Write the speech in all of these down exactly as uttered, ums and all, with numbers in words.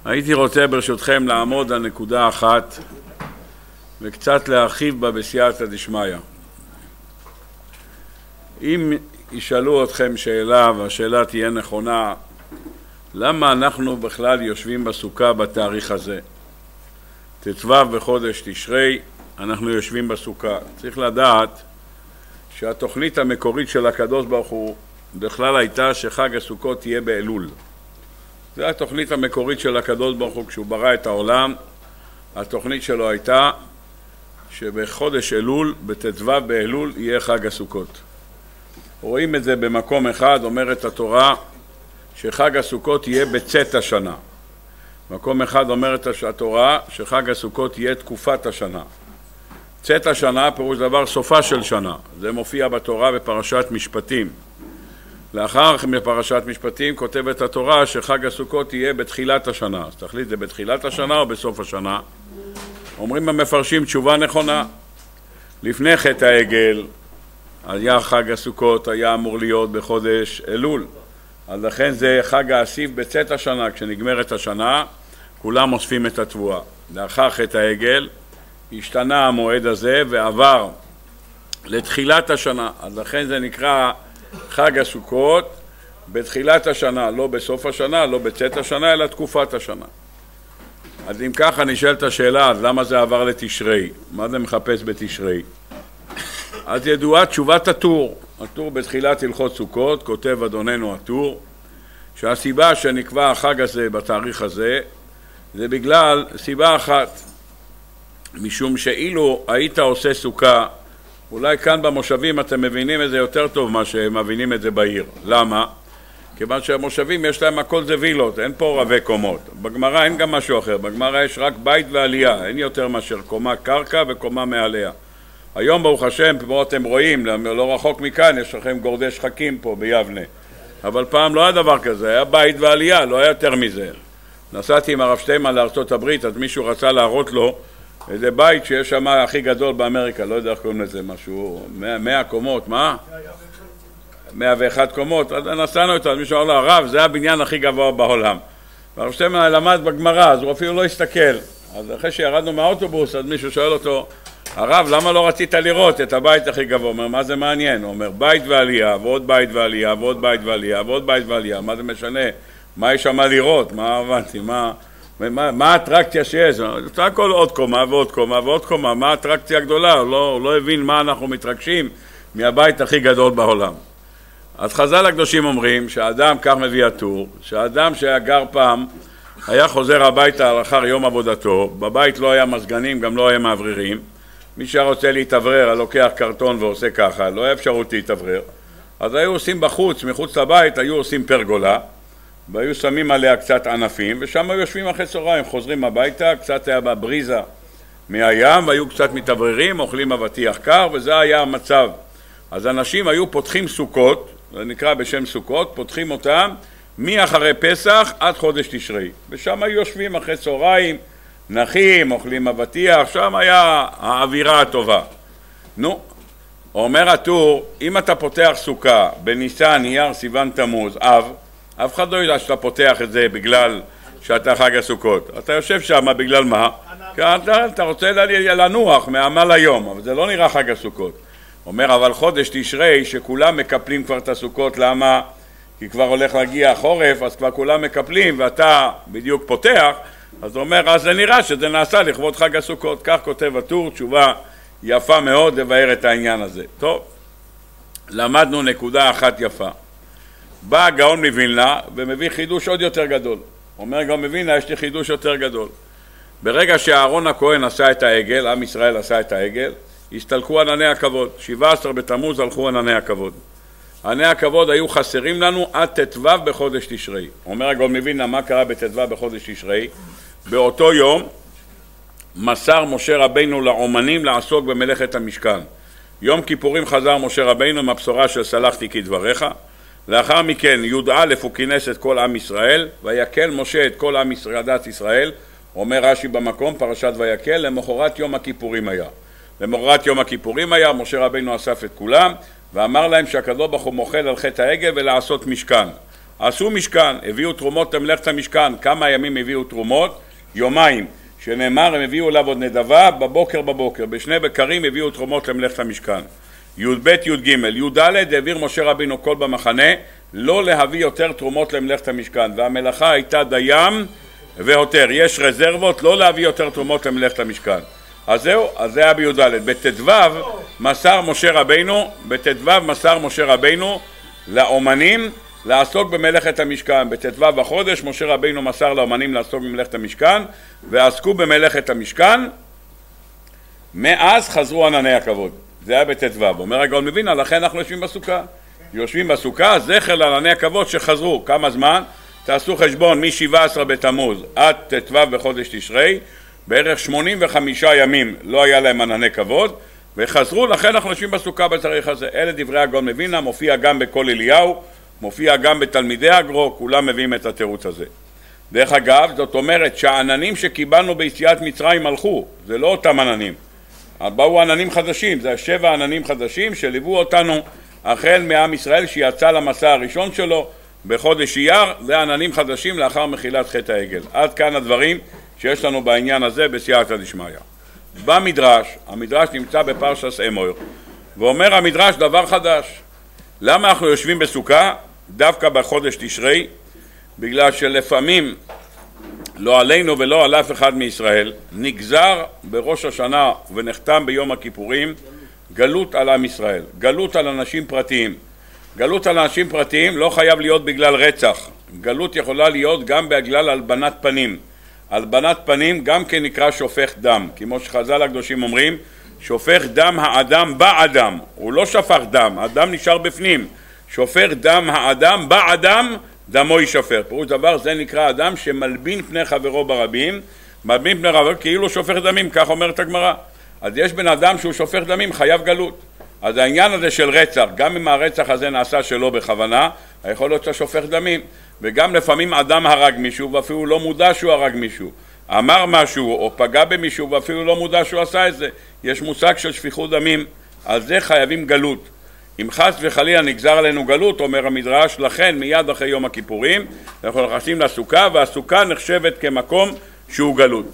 הייתי רוצה ברשותכם לעמוד על נקודה אחת וקצת להרחיב בה בסייעתא דשמיא. אם ישאלו אתכם שאלה והשאלה תהיה נכונה, למה אנחנו בכלל יושבים בסוכה בתאריך הזה? ט"ו בחודש תשרי אנחנו יושבים בסוכה. צריך לדעת שהתוכנית המקורית של הקדוש ברוך הוא בכלל הייתה שחג הסוכות תהיה באלול. זו התוכנית המקורית של הקדוש ברוך הוא כשהוא ברא את העולם. התוכנית שלו הייתה שבחודש אלול, בט"ו באלול, יהיה חג הסוכות. רואים את זה במקום אחד, אומרת התורה שחג הסוכות יהיה בצאת השנה. מקום אחד אומרת התורה שחג הסוכות יהיה תקופת השנה. צאת השנה פירוש דבר סופה של שנה. זה מופיע בתורה בפרשת משפטים. לאחר בפרשת משפטים כותבת התורה שחג הסוכות יהיה בתחילת השנה. אז תחליט זה בתחילת השנה או בסוף השנה? אומרים המפרשים תשובה נכונה. לפני חטא העגל היה חג הסוכות, היה אמור להיות בחודש אלול. אז לכן זה חג האסיף בצאת השנה. כשנגמרת השנה כולם אוספים את התבואה. לאחר חטא העגל השתנה המועד הזה ועבר לתחילת השנה. אז לכן זה נקרא חג הסוכות בתחילת השנה, לא בסוף השנה, לא בצאת השנה, אלא תקופת השנה. אז אם ככה נשאל את השאלה, אז למה זה עבר לתשרי? מה זה מחפש בתשרי? אז ידועה תשובת הטור. הטור בתחילת הלכות סוכות, כותב אדוננו הטור, שהסיבה שנקבע החג הזה בתאריך הזה, זה בגלל סיבה אחת. משום שאילו היית עושה סוכה, אולי כאן במושבים אתם מבינים את זה יותר טוב מה שהם מבינים את זה בעיר. למה? כיוון שהמושבים יש להם הכל זה וילות, אין פה רבי קומות. בגמרא אין גם משהו אחר, בגמרא יש רק בית ועלייה, אין יותר מאשר קומה קרקע וקומה מעליה. היום ברוך השם, פה אתם רואים, לא רחוק מכאן, יש לכם גורדי שחקים פה ביבנה. אבל פעם לא היה דבר כזה, היה בית ועלייה, לא היה יותר מזה. נסעתי עם הרב שטיימן לארצות הברית, אז מישהו רצה להראות לו איזה בית שיש שם הכי גדול באמריקה, לא יודע איך קוראים לזה, משהו, מאה קומות, מה? מאה ואחת קומות, אז נסענו איתו, אז מישהו אמר לו, הרב, זה הבניין הכי גבוה בעולם. והרב שטיימן למד בגמרא, אז הוא אפילו לא הסתכל. אז אחרי שירדנו מהאוטובוס, אז מישהו שואל אותו, הרב, למה לא רצית לראות את הבית הכי גבוה? הוא אומר, מה זה מעניין? הוא אומר, בית ועלייה, ועוד בית ועלייה, ועוד בית ועלייה, ועוד בית ועלייה, מה זה משנה? מה יש שם לראות? מה הבנתי? מה... מה, מה האטרקציה שיש? זה הכל עוד קומה ועוד קומה ועוד קומה. מה האטרקציה הגדולה? הוא לא, הוא לא הבין מה אנחנו מתרגשים מהבית הכי גדול בעולם. אז חז"ל הקדושים אומרים שהאדם, כך מביא הטור, שהאדם שהיה גר פעם היה חוזר הביתה לאחר יום עבודתו, בבית לא היה מזגנים, גם לא היה מאווררים. מי שרוצה להתאוורר, לוקח קרטון ועושה ככה, לא היה אפשרות להתאוורר. אז היו עושים בחוץ, מחוץ לבית, היו עושים פרגולה, והיו שמים עליה קצת ענפים, ושם היו יושבים אחרי צהריים, חוזרים הביתה, קצת היה בבריזה מהים, והיו קצת מתאווררים, אוכלים אבטיח קר, וזה היה המצב. אז אנשים היו פותחים סוכות, זה נקרא בשם סוכות, פותחים אותם מאחרי פסח עד חודש תשרי. ושם היו יושבים אחרי צהריים, נחים, אוכלים אבטיח, שם היה האווירה הטובה. נו, אומר הטור, אם אתה פותח סוכה בניסן, אייר, סיוון, תמוז, אב, אף אחד לא יודע שאתה פותח את זה בגלל שאתה חג הסוכות. אתה יושב שם בגלל מה? כי אתה, אתה רוצה לנוח מעמל היום, אבל זה לא נראה חג הסוכות. אומר, אבל חודש תשרי שכולם מקפלים כבר את הסוכות, למה? כי כבר הולך להגיע החורף, אז כבר כולם מקפלים ואתה בדיוק פותח, אז הוא אומר, אז זה נראה שזה נעשה לכבוד חג הסוכות. כך כותב הטור, תשובה יפה מאוד לבאר את העניין הזה. טוב, למדנו נקודה אחת יפה. בא הגאון מווילנה ומביא חידוש עוד יותר גדול. אומר הגאון מווילנה, יש לי חידוש יותר גדול. ברגע שאהרון הכהן עשה את העגל, עם ישראל עשה את העגל, הסתלקו ענני הכבוד. שבעה עשר בתמוז הלכו ענני הכבוד. ענני הכבוד היו חסרים לנו עד ט"ו בחודש תשרי. אומר הגאון מווילנה, מה קרה בט"ו בחודש תשרי? באותו יום מסר משה רבינו לאומנים לעסוק במלאכת המשכן. יום כיפורים חזר משה רבינו עם הבשורה של סלחתי כדבריך. לאחר מכן י"א הוא כינס את כל עם ישראל, ויקל משה את כל עם ישראל, דת ישראל, אומר רש"י במקום, פרשת ויקל, למחרת יום הכיפורים היה. למחרת יום הכיפורים היה, משה רבינו אסף את כולם, ואמר להם שהקדוש ברוך הוא מוחל על חטא העגל ולעשות משכן. עשו משכן, הביאו תרומות למלאכת המשכן. כמה ימים הביאו תרומות? יומיים. שנאמר, הם הביאו אליו עוד נדבה בבוקר בבוקר. בשני בקרים הביאו תרומות למלאכת המשכן. י"ב י"ג. י"ד העביר משה רבינו קול במחנה לא להביא יותר תרומות למלאכת המשכן, והמלאכה הייתה דיים והותר. יש רזרבות לא להביא יותר תרומות למלאכת המשכן. אז זהו, אז זה היה בי"ד. בט"ו מסר משה רבינו, בט"ו מסר משה רבינו לאומנים לעסוק במלאכת המשכן. בט"ו בחודש משה רבינו מסר לאומנים לעסוק במלאכת המשכן, ועסקו במלאכת המשכן. מאז חזרו ענני הכבוד. זה היה בט"ו. אומר הגאון מווילנה, לכן אנחנו יושבים בסוכה. יושבים בסוכה, זכר לענני הכבוד שחזרו. כמה זמן? תעשו חשבון מ-שבעה עשר בתמוז עד ט"ו בחודש תשרי, בערך שמונים וחמישה ימים לא היה להם ענני כבוד, וחזרו, לכן אנחנו יושבים בסוכה בתאריך הזה. אלה דברי הגאון מווילנה, מופיע גם בכל אליהו, מופיע גם בתלמידי הגרו, כולם מביאים את התירוץ הזה. דרך אגב, זאת אומרת שהעננים שקיבלנו ביציאת מצרים הלכו, זה לא אותם עננים. באו עננים חדשים, זה שבע עננים חדשים שליוו אותנו החל מעם ישראל שיצא למסע הראשון שלו בחודש אייר, זה עננים חדשים לאחר מחילת חטא העגל. עד כאן הדברים שיש לנו בעניין הזה בסייעתא דשמיא. במדרש, המדרש נמצא בפרשת אמור, ואומר המדרש דבר חדש. למה אנחנו יושבים בסוכה דווקא בחודש תשרי? בגלל שלפעמים לא עלינו ולא על אף אחד מישראל נגזר בראש השנה ונחתם ביום הכיפורים גלות על עם ישראל, גלות על אנשים פרטיים. גלות על אנשים פרטיים לא חייב להיות בגלל רצח, גלות יכולה להיות גם בגלל הלבנת פנים. הלבנת פנים גם כן נקרא שופך דם, כמו שחז"ל הקדושים אומרים, שופך דם האדם באדם, הוא לא שפך דם, הדם נשאר בפנים. שופך דם האדם באדם, דמו יישפך. פירוש דבר, זה נקרא אדם שמלבין פני חברו ברבים, מלבין פני חברו כאילו שופך דמים, כך אומרת הגמרא. אז יש בן אדם שהוא שופך דמים, חייב גלות. אז העניין הזה של רצח, גם אם הרצח הזה נעשה שלא בכוונה, יכול להיות ששופך דמים. וגם לפעמים אדם הרג מישהו ואפילו לא מודע שהוא הרג מישהו, אמר משהו או פגע במישהו ואפילו לא מודע שהוא עשה את זה. יש מושג של שפיכות דמים, על זה חייבים גלות. אם חס וחלילה נגזר עלינו גלות, אומר המדרש, לכן מיד אחרי יום הכיפורים אנחנו נכנסים לסוכה, והסוכה נחשבת כמקום שהוא גלות.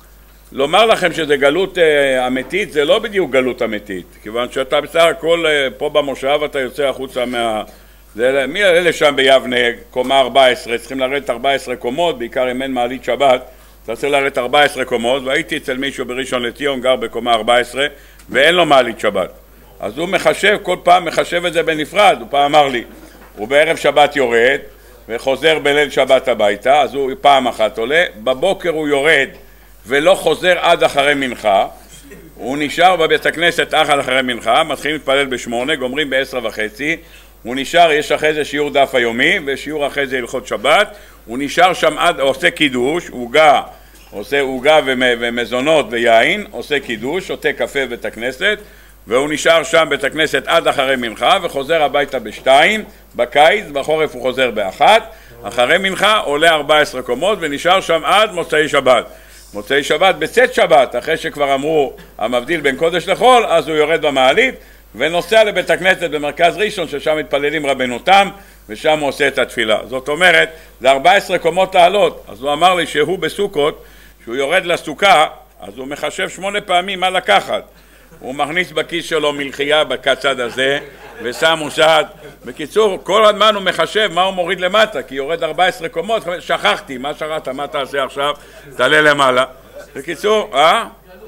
לומר לכם שזה גלות אה, אמיתית, זה לא בדיוק גלות אמיתית, כיוון שאתה בסך הכל אה, פה במושב אתה יוצא החוצה מה... זה, מי אלה שם ביבנה, קומה ארבע עשרה, צריכים לרדת ארבע עשרה קומות, בעיקר אם אין מעלית שבת, אתה צריך לרדת ארבע עשרה קומות, והייתי אצל מישהו בראשון לציון, גר בקומה ארבע עשרה, ואין לו מעלית שבת. אז הוא מחשב, כל פעם מחשב את זה בנפרד, הוא פעם אמר לי, הוא בערב שבת יורד, וחוזר בליל שבת הביתה, אז הוא פעם אחת עולה, בבוקר הוא יורד, ולא חוזר עד אחרי מנחה, הוא נשאר בבית הכנסת עד אחרי מנחה, מתחילים להתפלל בשמונה, גומרים בעשר וחצי, הוא נשאר, יש אחרי זה שיעור דף היומי, ושיעור אחרי זה הלכות שבת, הוא נשאר שם עד, עושה קידוש, עוגה, עושה עוגה ומזונות ויין, עושה קידוש, שותה קפה בית הכנסת, והוא נשאר שם בית הכנסת עד אחרי מנחה, וחוזר הביתה בשתיים, בקיץ, בחורף הוא חוזר באחת, אחרי מנחה עולה ארבע עשרה קומות, ונשאר שם עד מוצאי שבת. מוצאי שבת, בצאת שבת, אחרי שכבר אמרו המבדיל בין קודש לחול, אז הוא יורד במעלית, ונוסע לבית הכנסת במרכז ראשון, ששם מתפללים רבנו תם, ושם הוא עושה את התפילה. זאת אומרת, זה ארבע עשרה קומות לעלות. אז הוא אמר לי שהוא בסוכות, שהוא יורד לסוכה, אז הוא מחשב שמונה פעמים מה לקחת. הוא מכניס בכיס שלו מלחייה בצד הזה, ושם הוא שד. בקיצור, כל הזמן הוא מחשב מה הוא מוריד למטה, כי יורד ארבע עשרה קומות, שכחתי, מה שרת, מה תעשה עכשיו? תעלה למעלה. בקיצור, אה?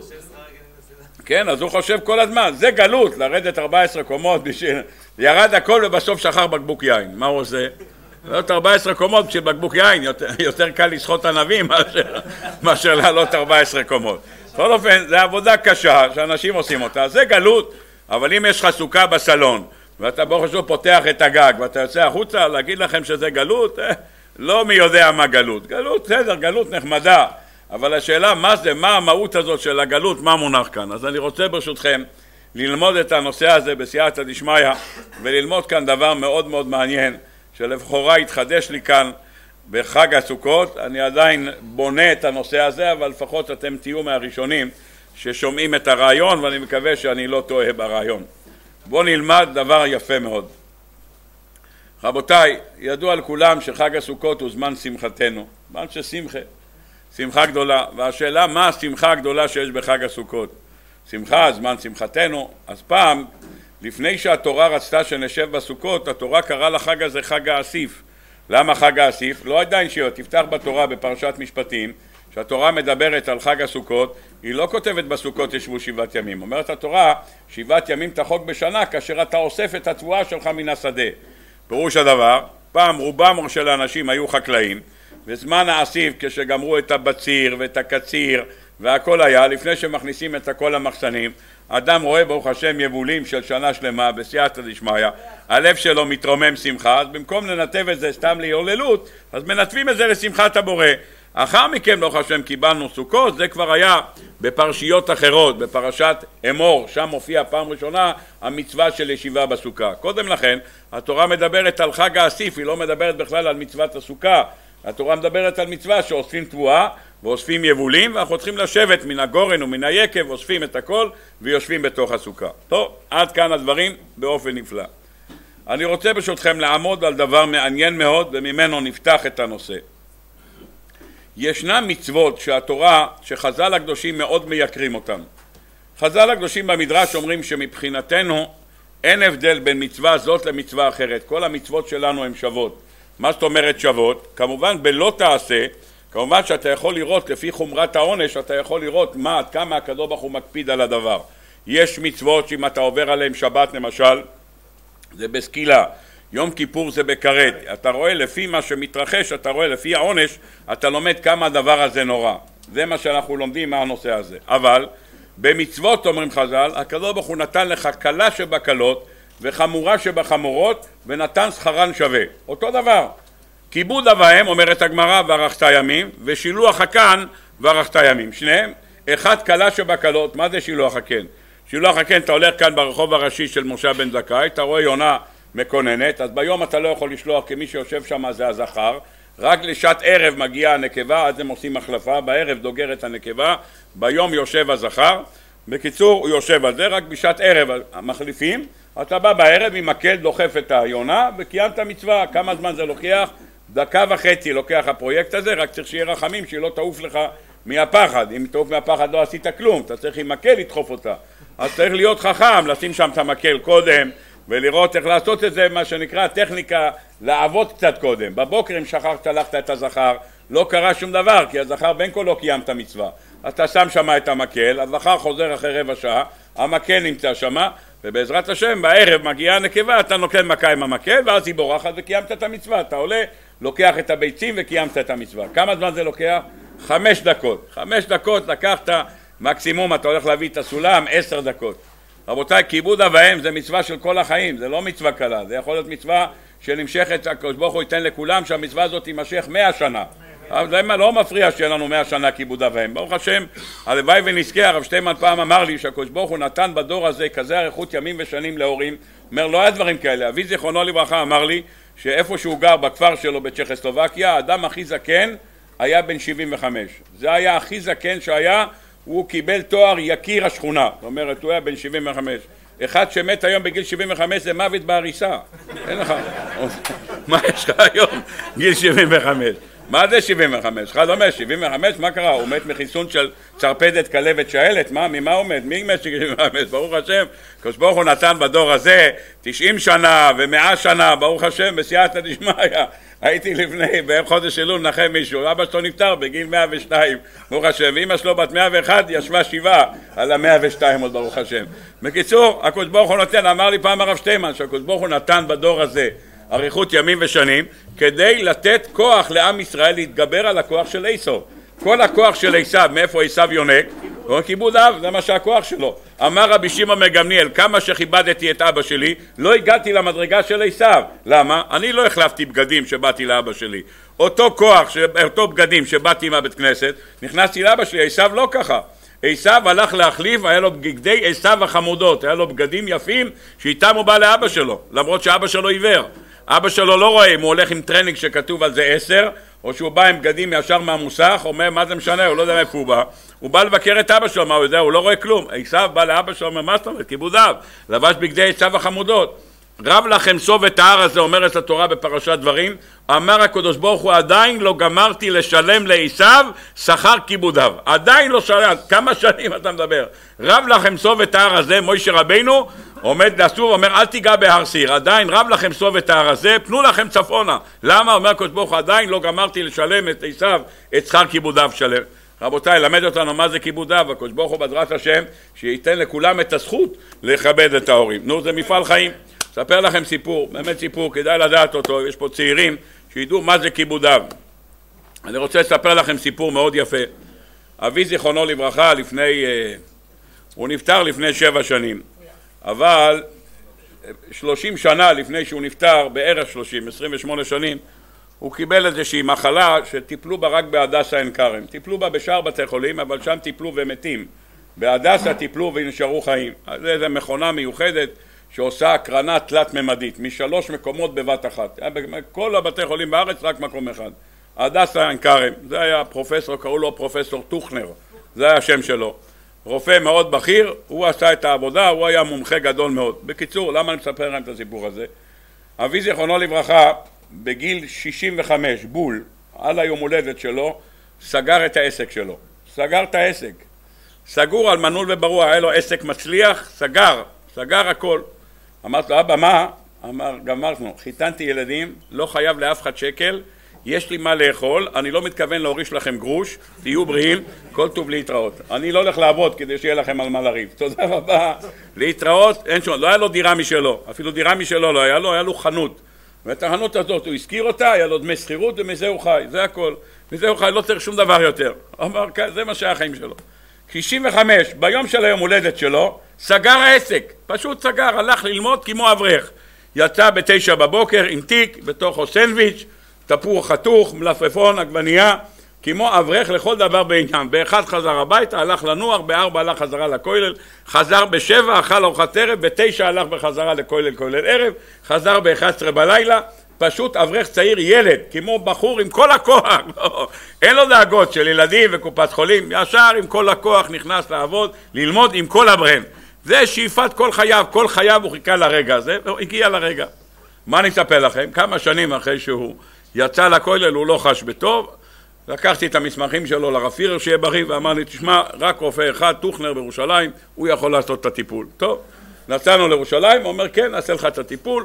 כן, אז הוא חושב כל הזמן, זה גלות, לרדת ארבע עשרה קומות, בשביל... ירד הכל ובסוף שכח בקבוק יין. מה הוא עושה? לעלות ארבע עשרה קומות בשביל בקבוק יין, יותר, יותר קל לשחוט ענבים מאשר, מאשר לעלות ארבע עשרה קומות. בכל אופן, זה עבודה קשה שאנשים עושים אותה, זה גלות, אבל אם יש לך סוכה בסלון, ואתה ברוך השם פותח את הגג, ואתה יוצא החוצה, להגיד לכם שזה גלות, אה, לא מי יודע מה גלות. גלות, בסדר, גלות נחמדה. אבל השאלה מה זה, מה המהות הזאת של הגלות, מה מונח כאן. אז אני רוצה ברשותכם ללמוד את הנושא הזה בסייעתא דשמיא, וללמוד כאן דבר מאוד מאוד מעניין, שלבחורה התחדש לי כאן בחג הסוכות. אני עדיין בונה את הנושא הזה, אבל לפחות אתם תהיו מהראשונים ששומעים את הרעיון, ואני מקווה שאני לא טועה ברעיון. בואו נלמד דבר יפה מאוד. רבותיי, ידוע לכולם שחג הסוכות הוא זמן שמחתנו, זמן ששמחה, שמחה גדולה, והשאלה מה השמחה הגדולה שיש בחג הסוכות? שמחה, זמן שמחתנו. אז פעם, לפני שהתורה רצתה שנשב בסוכות, התורה קראה לחג הזה חג האסיף. למה חג האסיף? לא עדיין שיהיה, תפתח בתורה בפרשת משפטים, שהתורה מדברת על חג הסוכות, היא לא כותבת בסוכות ישבו שבעת ימים. אומרת התורה, שבעת ימים תחוג בשנה כאשר אתה אוסף את התבואה שלך מן השדה. פירוש הדבר, פעם רובם של האנשים היו חקלאים, וזמן האסיף כשגמרו את הבציר ואת הקציר והכל היה, לפני שמכניסים את הכל למחסנים, אדם רואה ברוך השם יבולים של שנה שלמה בסייעתא דשמיא, הלב שלו מתרומם שמחה, אז במקום לנתב את זה סתם להיוללות, אז מנתבים את זה לשמחת הבורא. אחר מכן ברוך השם קיבלנו סוכות, זה כבר היה בפרשיות אחרות, בפרשת אמור, שם מופיע פעם ראשונה המצווה של ישיבה בסוכה. קודם לכן התורה מדברת על חג האסיף, היא לא מדברת בכלל על מצוות הסוכה. התורה מדברת על מצווה שאוספים תבואה ואוספים יבולים, ואנחנו צריכים לשבת מן הגורן ומן היקב, אוספים את הכל ויושבים בתוך הסוכה. טוב, עד כאן הדברים באופן נפלא. אני רוצה ברשותכם לעמוד על דבר מעניין מאוד וממנו נפתח את הנושא. ישנם מצוות שהתורה, שחז"ל הקדושים מאוד מייקרים אותם. חז"ל הקדושים במדרש אומרים שמבחינתנו אין הבדל בין מצווה זאת למצווה אחרת. כל המצוות שלנו הן שוות. מה זאת אומרת שוות? כמובן בלא תעשה, כמובן שאתה יכול לראות לפי חומרת העונש, אתה יכול לראות מה, עד כמה הקדוש ברוך הוא מקפיד על הדבר. יש מצוות שאם אתה עובר עליהם שבת למשל, זה בסקילה. יום כיפור זה בקרת. אתה רואה לפי מה שמתרחש, אתה רואה לפי העונש, אתה לומד כמה הדבר הזה נורא. זה מה שאנחנו לומדים מהנושא הזה. אבל במצוות אומרים חז"ל, הקדוש ברוך הוא נתן לך קלה שבקלות וחמורה שבחמורות ונתן שכרן שווה. אותו דבר. כיבוד אב ואם אומרת הגמרא וארכת ימים, ושילוח הקן וארכת ימים. שניהם, אחד קלה שבקלות. מה זה שילוח הקן? שילוח הקן, אתה הולך כאן ברחוב הראשי של משה בן זכאי, אתה רואה יונה מקוננת, אז ביום אתה לא יכול לשלוח, כי מי שיושב שם זה הזכר, רק לשעת ערב מגיעה הנקבה, אז הם עושים החלפה, בערב דוגרת הנקבה, ביום יושב הזכר. בקיצור, הוא יושב על זה, רק בשעת ערב מחליפים, אתה בא בערב עם מקל דוחף את היונה וקיימת מצווה. כמה זמן זה לוקח? דקה וחצי לוקח הפרויקט הזה, רק צריך שיהיה רחמים שהיא לא תעוף לך מהפחד. אם תעוף מהפחד לא עשית כלום, אתה צריך עם מקל לדחוף אותה. אז צריך להיות חכם, לשים שם את המקל קודם ולראות איך לעשות את זה, מה שנקרא טכניקה לעבוד קצת קודם. בבוקר אם שכחת הלכת את הזכר, לא קרה שום דבר, כי הזכר בין כה לא קיימת מצווה. אתה שם שם את המקל, הזכר חוזר אחרי רבע שעה, המקל נמצא שם, ובעזרת השם בערב מגיעה הנקבה, אתה נוקל מכה עם המקל, ואז היא בורחת וקיימת את המצווה. אתה עולה, לוקח את הביצים וקיימת את המצווה. כמה זמן זה לוקח? חמש דקות. חמש דקות לקחת, מקסימום אתה הולך להביא את הסולם, עשר דקות. רבותיי, כיבוד אב ואם זה מצווה של כל החיים, זה לא מצווה קלה, זה יכול להיות מצווה שנמשכת, הקדוש ברוך הוא ייתן לכולם שהמצווה הזאת תימשך מאה שנה. אבל זה לא מפריע שיהיה לנו מאה שנה כיבוד אב ואם. ברוך השם, הלוואי ונזכה, הרב שטיימן פעם אמר לי שהקדוש ברוך הוא נתן בדור הזה כזה אריכות ימים ושנים להורים. אומר, לא היה דברים כאלה. אבי זיכרונו לברכה אמר לי שאיפה שהוא גר בכפר שלו בצ'כוסלובקיה, האדם הכי זקן היה בן שבעים וחמש. זה היה הכי זקן שהיה, הוא קיבל תואר יקיר השכונה. זאת אומרת, הוא היה בן שבעים וחמש. אחד שמת היום בגיל שבעים וחמש זה מוות בהריסה. אין לך. מה יש לך היום? גיל שבעים וחמש. מה זה שבעים וחמש? אחד אומר, שבעים וחמש, מה קרה? הוא מת מחיסון של צרפדת כלבת שאלת, מה? ממה הוא מת? מי מת שבעים וחמש? ברוך השם, הקדוש ברוך הוא נתן בדור הזה תשעים שנה ומאה שנה, ברוך השם, בסייעתא דשמיא. הייתי לפני, בחודש אלול נחם מישהו, אבא שלו נפטר בגיל מאה ושתיים, ברוך השם, ואמא שלו בת מאה ואחת ישבה שבעה על המאה ושתיים עוד, ברוך השם. בקיצור, הקדוש ברוך הוא נותן, אמר לי פעם הרב שטיימן, שהקדוש ברוך הוא נתן בדור הזה אריכות ימים ושנים, כדי לתת כוח לעם ישראל להתגבר על הכוח של עשיו. כל הכוח של עשיו, מאיפה עשיו יונק? הוא כיבוד אב, זה מה שהכוח שלו. אמר רבי שמעון מגמליאל, כמה שכיבדתי את אבא שלי, לא הגעתי למדרגה של עשיו. למה? אני לא החלפתי בגדים שבאתי לאבא שלי. אותו כוח, אותו בגדים שבאתי מהבית כנסת, נכנסתי לאבא שלי, עשיו לא ככה. עשיו הלך להחליף, היה לו בגדי עשיו החמודות, היה לו בגדים יפים שאיתם הוא בא לאבא שלו, למרות שאבא שלו עיוור. אבא שלו לא רואה אם הוא הולך עם טרנינג שכתוב על זה עשר, או שהוא בא עם בגדים ישר מהמוסך, אומר מה זה משנה, הוא לא יודע איפה הוא בא. הוא בא לבקר את אבא שלו, מה הוא יודע, הוא לא רואה כלום. עשיו בא לאבא שלו, אומר מה זאת אומרת, כיבוד אב, לבש בגדי עשיו החמודות. רב לכם סוב את ההר הזה, אומרת התורה בפרשת דברים, אמר הקדוש ברוך הוא, עדיין לא גמרתי לשלם לעשיו שכר כיבודיו. עדיין לא שלם, כמה שנים אתה מדבר? רב לכם סוב את ההר הזה, מוישה רבינו עומד לסוב, אומר אל תיגע בהר סיר, עדיין רב לכם סוב את ההר הזה, פנו לכם צפונה. למה? אומר הקדוש ברוך הוא, עדיין לא גמרתי לשלם את עשיו את שכר כיבודיו שלם. רבותיי, למד אותנו מה זה כיבודיו, הקדוש ברוך הוא בעזרת השם שייתן לכולם את הזכות לכבד את ההורים. נו, זה מפעל חיים. אספר לכם סיפור, באמת סיפור, כדאי לדעת אותו, יש פה צעירים שידעו מה זה כיבודיו. אני רוצה לספר לכם סיפור מאוד יפה. אבי זיכרונו לברכה, לפני, הוא נפטר לפני שבע שנים, אבל שלושים שנה לפני שהוא נפטר, בערך שלושים, עשרים ושמונה שנים, הוא קיבל איזושהי מחלה שטיפלו בה רק בהדסה עין כרם. טיפלו בה בשאר בתי חולים, אבל שם טיפלו ומתים. בהדסה טיפלו ונשארו חיים. אז זו מכונה מיוחדת שעושה הקרנה תלת ממדית, משלוש מקומות בבת אחת. כל הבתי חולים בארץ רק מקום אחד. הדסה עין כרם, זה היה פרופסור, קראו לו פרופסור טוכנר, זה היה השם שלו. רופא מאוד בכיר, הוא עשה את העבודה, הוא היה מומחה גדול מאוד. בקיצור, למה אני מספר לכם את הסיפור הזה? אבי זיכרונו לברכה, בגיל שישים וחמש, בול, על היום הולדת שלו, סגר את העסק שלו. סגר את העסק. סגור על מנעול וברור, היה לו עסק מצליח, סגר, סגר הכל. אמרתי לו, אבא, מה? אמר, גמרנו, חיתנתי ילדים, לא חייב לאף אחד שקל, יש לי מה לאכול, אני לא מתכוון להוריש לכם גרוש, תהיו בריאים, כל טוב להתראות. אני לא הולך לעבוד כדי שיהיה לכם על מה לריב. תודה רבה, להתראות, אין שום, לא היה לו דירה משלו, אפילו דירה משלו לא היה לו, היה לו חנות. ואת החנות הזאת הוא הזכיר אותה, היה לו דמי שכירות ומזה הוא חי, זה הכל. מזה הוא חי, לא צריך שום דבר יותר. אמר, זה מה שהיה החיים שלו. שישים וחמש, ביום של היום הולדת שלו, סגר העסק, פשוט סגר, הלך ללמוד כמו אברך. יצא בתשע בבוקר עם תיק, בתוכו סנדוויץ', תפוח חתוך, מלפפון, עגבנייה, כמו אברך לכל דבר בעניין. באחד חזר הביתה, הלך לנוח, בארבע הלך חזרה לכולל, חזר בשבע, אכל ארוחת ערב, בתשע הלך בחזרה לכולל, כולל ערב, חזר ב-אחת עשרה בלילה, פשוט אברך צעיר, ילד, כמו בחור עם כל הכוח, לא, אין לו דאגות של ילדים וקופת חולים, ישר עם כל הכוח נכנס לעבוד, ללמוד עם כל הברן. זה שאיפת כל חייו, כל חייו הוא חיכה לרגע הזה, והוא הגיע לרגע. מה אני אספר לכם? כמה שנים אחרי שהוא יצא לכולל, הוא לא חש בטוב, לקחתי את המסמכים שלו לרב פירר שיהיה בריא, ואמר לי, תשמע, רק רופא אחד, טוכנר בירושלים, הוא יכול לעשות את הטיפול. טוב, נסענו לירושלים, הוא אומר, כן, נעשה לך את הטיפול.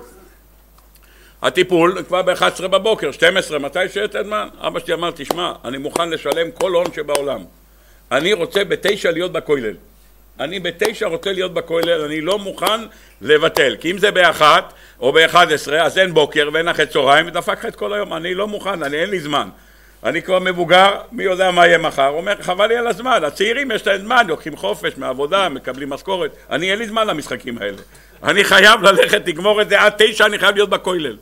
הטיפול כבר ב-אחת עשרה בבוקר, שתים עשרה, מתי שיהיה את הזמן? אבא שלי אמר, תשמע, אני מוכן לשלם כל הון שבעולם. אני רוצה בתשע להיות בכולל. אני בתשע רוצה להיות בכולל, אני לא מוכן לבטל. כי אם זה באחת או באחת עשרה, אז אין בוקר ואין אחרי צהריים, ודפק לך את כל היום. אני לא מוכן, אני אין לי זמן. אני כבר מבוגר, מי יודע מה יהיה מחר. הוא אומר, חבל לי על הזמן. הצעירים יש להם זמן, לוקחים חופש מעבודה, מקבלים משכורת. אני אין לי זמן למשחקים האלה. אני חייב ללכת, לגמור את זה עד תשע, אני חייב להיות בכולל.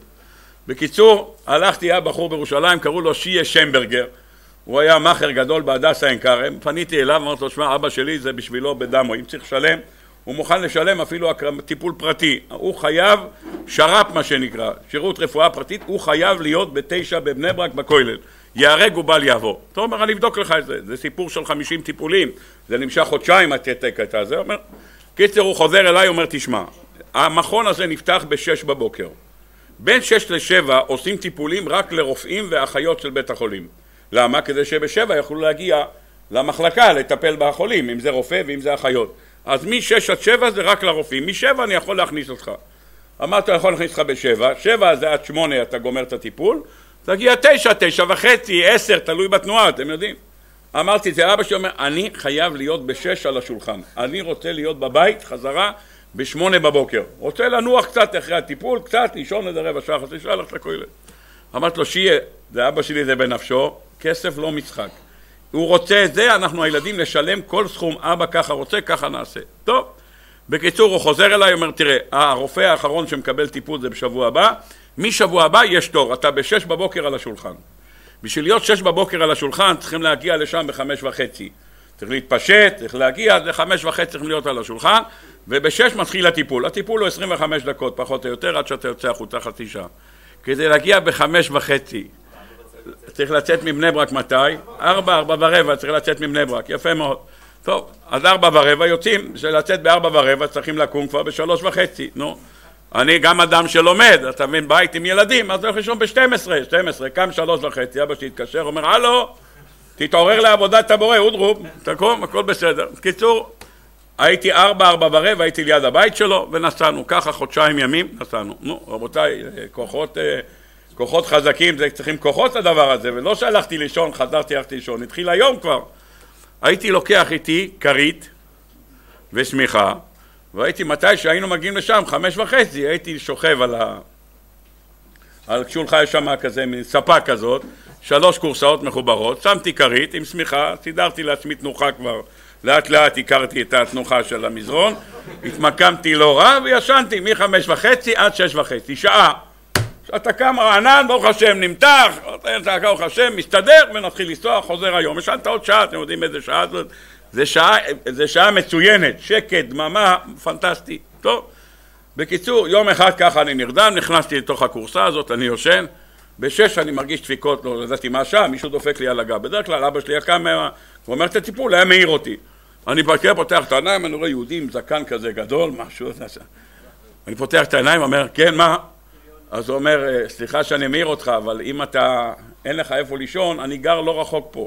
בקיצור, הלכתי, היה בחור בירושלים, קראו לו שיה שמברגר. הוא היה מאחר גדול בהדסה עין כרם. פניתי אליו, אמרתי לו, שמע, אבא שלי זה בשבילו בדמו. אם צריך לשלם, הוא מוכן לשלם אפילו טיפול פרטי. הוא חייב, שר"פ מה שנקרא, שירות רפואה פרטית, הוא חייב להיות בתשע בבני ברק בכולל. יהרג ובל יעבור. אתה אומר, אני אבדוק לך את זה. זה סיפור של חמישים טיפולים. זה נמשך חודשיים, התתק הייתה. זה אומר, קיצר, הוא חוזר אליי, אומר, תשמע, המכון הזה נפתח בשש בבוקר. בין שש לשבע עושים טיפולים רק לרופאים ואחיות של בית החולים. למה? כדי שבשבע יכולו להגיע למחלקה לטפל בחולים, אם זה רופא ואם זה אחיות. אז משש עד שבע זה רק לרופאים. משבע אני יכול להכניס אותך. אמרת, אני יכול להכניס אותך בשבע. שבע זה עד שמונה, אתה גומר את הטיפול. תגיע תשע, תשע וחצי, עשר, תלוי בתנועה, אתם יודעים. אמרתי, זה אבא שלי אומר, אני חייב להיות בשש על השולחן. אני רוצה להיות בבית, חזרה, בשמונה בבוקר. רוצה לנוח קצת אחרי הטיפול, קצת, לישון איזה רבע שעה, חצי שעה, הלכת לכולל. אמרתי לו, שיהיה, זה אבא שלי, זה בנפשו, כסף לא משחק. הוא רוצה את זה, אנחנו הילדים נשלם כל סכום, אבא ככה רוצה, ככה נעשה. טוב, בקיצור, הוא חוזר אליי, אומר, תראה, הרופא האחרון שמקבל טיפול זה בשבוע הבא, משבוע הבא יש תור, אתה בשש בבוקר על השולחן. בשביל להיות שש בבוקר על השולחן, צריכים להגיע לשם בחמש וחצי. צריך להתפשט, צריך להגיע, זה חמש וחצי צריכים להיות על השולחן, ובשש מתחיל הטיפול. הטיפול הוא עשרים וחמש דקות, פחות או יותר, עד שאתה יוצא החוצה חצי שעה. כדי להגיע בחמש וחצי, צריך לצאת מבני ברק מתי? ארבע, ארבע ורבע, צריך לצאת מבני ברק, יפה מאוד. טוב, אז ארבע ורבע יוצאים, שלצאת בארבע ורבע צריכים לקום כבר בשלוש וחצי, נו. אני גם אדם שלומד, אתה מבין, בית עם ילדים, אז הולך לישון ב-שתים עשרה, שתים עשרה, קם שלוש וחצי, אבא שלי התקשר, אומר, הלו, תתעורר לעבודת הבורא, אודרוב, תקום, הכל בסדר. קיצור, הייתי ארבע, ארבע ורבע, הייתי ליד הבית שלו, ונסענו, ככה חודשיים ימים, נסענו. נו, רבותיי, כוחות, כוחות חזקים, זה צריכים כוחות לדבר הזה, ולא שהלכתי לישון, חזרתי, הלכתי לישון, התחיל היום כבר. הייתי לוקח איתי כרית ושמיכה, והייתי מתי שהיינו מגיעים לשם, חמש וחצי, הייתי שוכב על ה... על שולחן יש שם כזה, מין ספה כזאת, שלוש קורסאות מחוברות, שמתי כרית עם שמיכה, סידרתי לעצמי תנוחה כבר, לאט לאט הכרתי את התנוחה של המזרון, התמקמתי לא רע וישנתי מחמש וחצי עד שש וחצי, שעה. אתה קם רענן, ברוך השם, נמתח, ברוך השם, מסתדר ונתחיל לנסוע, חוזר היום. ישנת עוד שעה, אתם יודעים איזה שעה זאת? זה שעה, זה שעה מצוינת, שקט, דממה, פנטסטי. טוב, בקיצור, יום אחד ככה אני נרדם, נכנסתי לתוך הקורסה הזאת, אני יושן, בשש אני מרגיש דפיקות, לא ידעתי מה השעה, מישהו דופק לי על הגב. בדרך כלל אבא שלי קם, הוא אומר את הטיפול, היה מעיר אותי. אני פתח, פותח את העיניים, אני רואה יהודי עם זקן כזה גדול, משהו, אני פותח את העיניים, אומר, כן, מה? אז הוא אומר, סליחה שאני מעיר אותך, אבל אם אתה, אין לך איפה לישון, אני גר לא רחוק פה.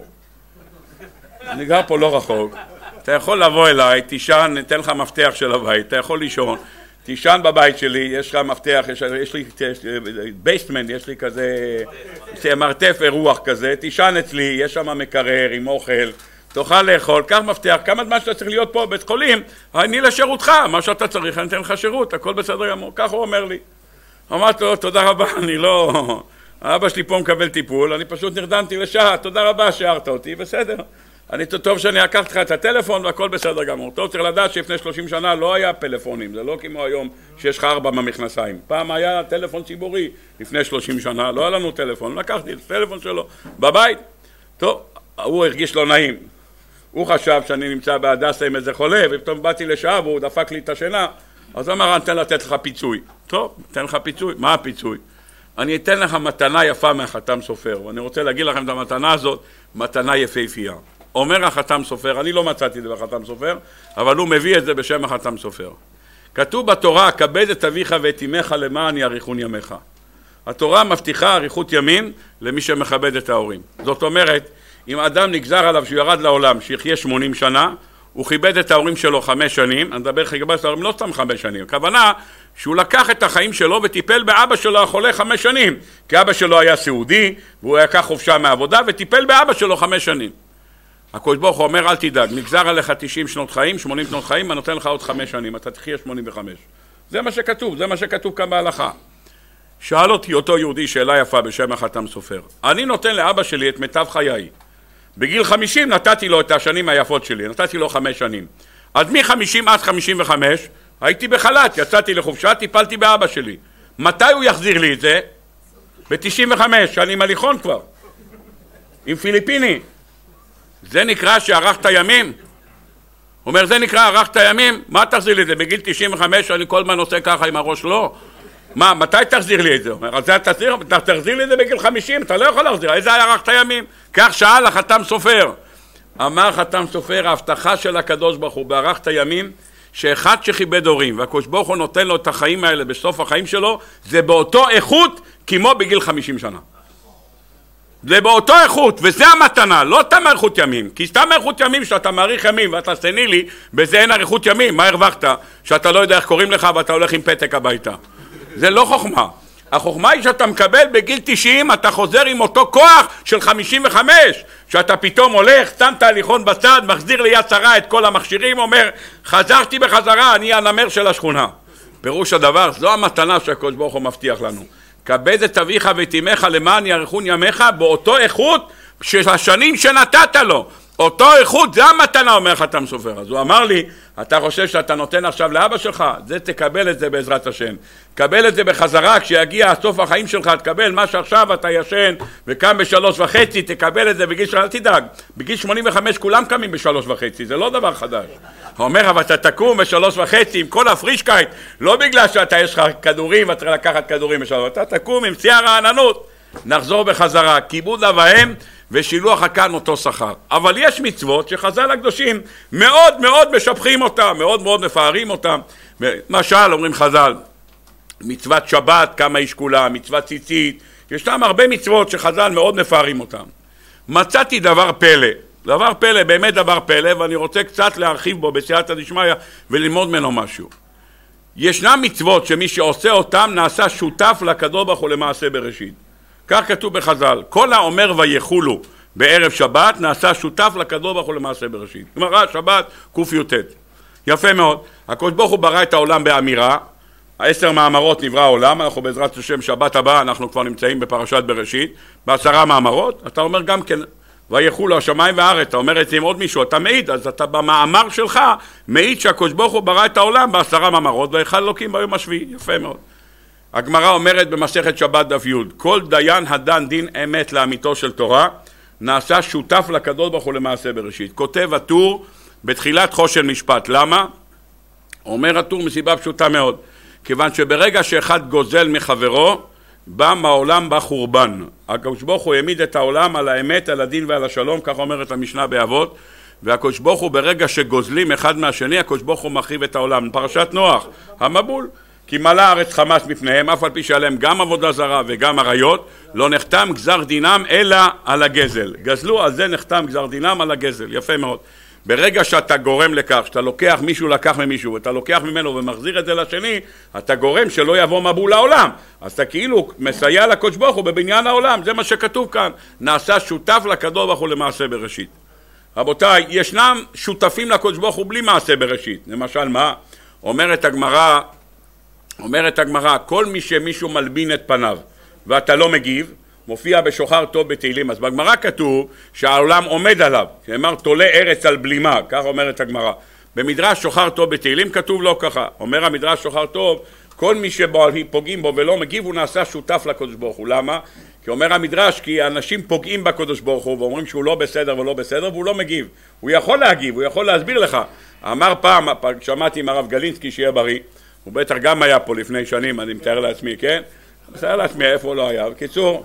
אני גר פה לא רחוק. אתה יכול לבוא אליי, תישן, ניתן לך מפתח של הבית, אתה יכול לישון, תישן בבית שלי, יש לך מפתח, יש, יש לי בייסטמנט, יש לי כזה, מרתף אירוח כזה, תישן אצלי, יש שם מקרר עם אוכל, תוכל לאכול, קח מפתח, כמה זמן שאתה צריך להיות פה בבית חולים, אני לשירותך, מה שאתה צריך, אני אתן לך שירות, הכל בסדר גמור, כך הוא אומר לי. אמרתי לו, תודה רבה, אני לא... האבא שלי פה מקבל טיפול, אני פשוט נרדמתי לשעה, תודה רבה שהערת אותי, בסדר. אני טוב שאני אקח לך את הטלפון והכל בסדר גמור. טוב, צריך לדעת שלפני שלושים שנה לא היה פלאפונים, זה לא כמו היום שיש לך ארבע במכנסיים. פעם היה טלפון ציבורי, לפני שלושים שנה, לא היה לנו טלפון, לקחתי את הטלפון שלו בבית. טוב, הוא הרגיש לא נעים. הוא חשב שאני נמצא בהדסה עם איזה חולה, ופתאום באתי לשעה והוא דפק לי את השינה. אז אמר, אני אתן לתת לך פיצוי. טוב, אתן לך פיצוי. מה הפיצוי? אני אתן לך מתנה יפה מהחתם סופר, ואני רוצה להגיד לכם את המתנה הזאת, מתנה יפהפייה. אומר החתם סופר, אני לא מצאתי את זה בחתם סופר, אבל הוא מביא את זה בשם החתם סופר. כתוב בתורה, כבד את אביך ואת אמך למען יאריכון ימיך. התורה מבטיחה אריכות ימים למי שמכבד את ההורים. זאת אומרת, אם אדם נגזר עליו שהוא ירד לעולם, שיחיה שמונים שנה, הוא כיבד את ההורים שלו חמש שנים, אני מדבר כיבד את ההורים לא סתם חמש שנים, הכוונה שהוא לקח את החיים שלו וטיפל באבא שלו החולה חמש שנים, כי אבא שלו היה סיעודי, והוא היה כך חופשה מהעבודה, וטיפל באבא שלו חמש שנים. הקדוש ברוך הוא אומר, אל תדאג, נגזר עליך תשעים שנות חיים, שמונים שנות חיים, אני נותן לך עוד חמש שנים, אתה תחיה שמונים וחמש. זה מה שכתוב, זה מה שכתוב כאן בהלכה. שאל אותי אותו יהודי שאלה יפה בשם החתם סופר, אני נותן לאבא שלי את מיטב חיי. בגיל חמישים נתתי לו את השנים היפות שלי, נתתי לו חמש שנים. אז מ-חמישים עד חמישים וחמש הייתי בחל"ת, יצאתי לחופשה, טיפלתי באבא שלי. מתי הוא יחזיר לי את זה? ב-תשעים וחמש, שאני מליחון כבר, עם פיליפיני. זה נקרא שערכת ימים? הוא אומר, זה נקרא ערכת ימים? מה תחזיר לי את זה? בגיל תשעים וחמש אני כל הזמן עושה ככה עם הראש לא? מה, מתי תחזיר לי את זה? הוא אומר, אז תחזיר, תחזיר לי את זה בגיל חמישים, אתה לא יכול להחזיר, איזה ערכת ימים? כך שאל החתם סופר. אמר חתם סופר, ההבטחה של הקדוש ברוך הוא בערכת ימים, שאחד שכיבד הורים, והקדוש ברוך הוא נותן לו את החיים האלה בסוף החיים שלו, זה באותו איכות כמו בגיל חמישים שנה. זה באותו איכות, וזה המתנה, לא סתם אריכות ימים, כי סתם אריכות ימים שאתה מעריך ימים ואתה סנילי, בזה אין אריכות ימים, מה הרווחת? שאתה לא יודע איך קוראים לך ואתה הולך עם פתק הביתה. זה לא חוכמה. החוכמה היא שאתה מקבל בגיל תשעים, אתה חוזר עם אותו כוח של חמישים וחמש, שאתה פתאום הולך, שם תהליכון בצד, מחזיר ליד שרה את כל המכשירים, אומר, חזרתי בחזרה, אני הנמר של השכונה. פירוש הדבר, זו המתנה שהקדוש ברוך הוא מבטיח לנו. כבד את אביך ואת אמך למען יאריכון ימיך, באותו איכות של השנים שנתת לו. אותו איכות, זה המתנה, אומר חתם סופר. אז הוא אמר לי, אתה חושב שאתה נותן עכשיו לאבא שלך? זה תקבל את זה בעזרת השם. קבל את זה בחזרה, כשיגיע סוף החיים שלך, תקבל מה שעכשיו אתה ישן, וקם בשלוש וחצי, תקבל את זה בגיל שלוש, אל תדאג. בגיל שמונים וחמש כולם קמים בשלוש וחצי, זה לא דבר חדש. הוא אומר, אבל אתה תקום בשלוש וחצי עם כל הפרישקייט, לא בגלל שאתה יש לך כדורים, ואתה צריך לקחת כדורים בשלוש, אתה תקום עם שיא הרעננות. נחזור בחזרה, כיבוד אב ואם ושילוח הכאן אותו שכר. אבל יש מצוות שחז"ל הקדושים מאוד מאוד משבחים אותם, מאוד מאוד מפארים אותם. למשל, אומרים חז"ל, מצוות שבת, כמה היא שקולה, מצוות ציצית, ישנם הרבה מצוות שחז"ל מאוד מפארים אותם. מצאתי דבר פלא, דבר פלא, באמת דבר פלא, ואני רוצה קצת להרחיב בו בסייעתא דשמיא וללמוד ממנו משהו. ישנם מצוות שמי שעושה אותם נעשה שותף לקדוש ברוך הוא למעשה בראשית. כך כתוב בחז"ל, כל האומר ויחולו בערב שבת נעשה שותף לקדוש ברוך הוא למעשה בראשית. גמרא שבת קי"ט. יפה מאוד. הקדוש ברוך הוא ברא את העולם באמירה, העשר מאמרות נברא העולם, אנחנו בעזרת השם שבת הבאה אנחנו כבר נמצאים בפרשת בראשית, בעשרה מאמרות, אתה אומר גם כן ויחולו השמיים והארץ, אתה אומר את זה עם עוד מישהו, אתה מעיד, אז אתה במאמר שלך מעיד שהקדוש ברוך הוא ברא את העולם בעשרה מאמרות ויחל אלוקים ביום השביעי. יפה מאוד. הגמרא אומרת במסכת שבת דף י' כל דיין הדן דין אמת לאמיתו של תורה נעשה שותף לקדוש ברוך הוא למעשה בראשית. כותב הטור בתחילת חושן משפט. למה? אומר הטור מסיבה פשוטה מאוד, כיוון שברגע שאחד גוזל מחברו בא מהעולם בחורבן. הקדוש ברוך הוא העמיד את העולם על האמת, על הדין ועל השלום, כך אומרת המשנה באבות, והקדוש ברוך הוא ברגע שגוזלים אחד מהשני הקדוש ברוך הוא מחריב את העולם. פרשת נוח, המבול, כי מלא הארץ חמס בפניהם, אף על פי שעליהם גם עבודה זרה וגם עריות, לא נחתם גזר דינם אלא על הגזל. גזלו, על זה נחתם גזר דינם על הגזל. יפה מאוד. ברגע שאתה גורם לכך, שאתה לוקח מישהו לקח ממישהו, ואתה לוקח ממנו ומחזיר את זה לשני, אתה גורם שלא יבוא מבול לעולם. אז אתה כאילו מסייע לקדוש ברוך הוא בבניין העולם. זה מה שכתוב כאן. נעשה שותף לקדוש ברוך הוא למעשה בראשית. רבותיי, ישנם שותפים לקדוש ברוך הוא בלי מעשה בראשית. למשל מה? אומרת הגמרא, אומרת הגמרא, כל מי שמישהו מלבין את פניו ואתה לא מגיב, מופיע בשוחר טוב בתהילים. אז בגמרא כתוב שהעולם עומד עליו, שאמר תולה ארץ על בלימה, כך אומרת הגמרא. במדרש שוחר טוב בתהילים כתוב לא ככה. אומר המדרש שוחר טוב, כל מי שפוגעים בו ולא מגיב הוא נעשה שותף לקדוש ברוך הוא. למה? כי אומר המדרש, כי אנשים פוגעים בקדוש ברוך הוא ואומרים שהוא לא בסדר ולא בסדר והוא לא מגיב. הוא יכול להגיב, הוא יכול להסביר לך. אמר פעם, שמעתי עם הרב גלינסקי שיהיה בריא, הוא בטח גם היה פה לפני שנים, אני מתאר לעצמי, כן? מתאר לעצמי איפה הוא לא היה. בקיצור,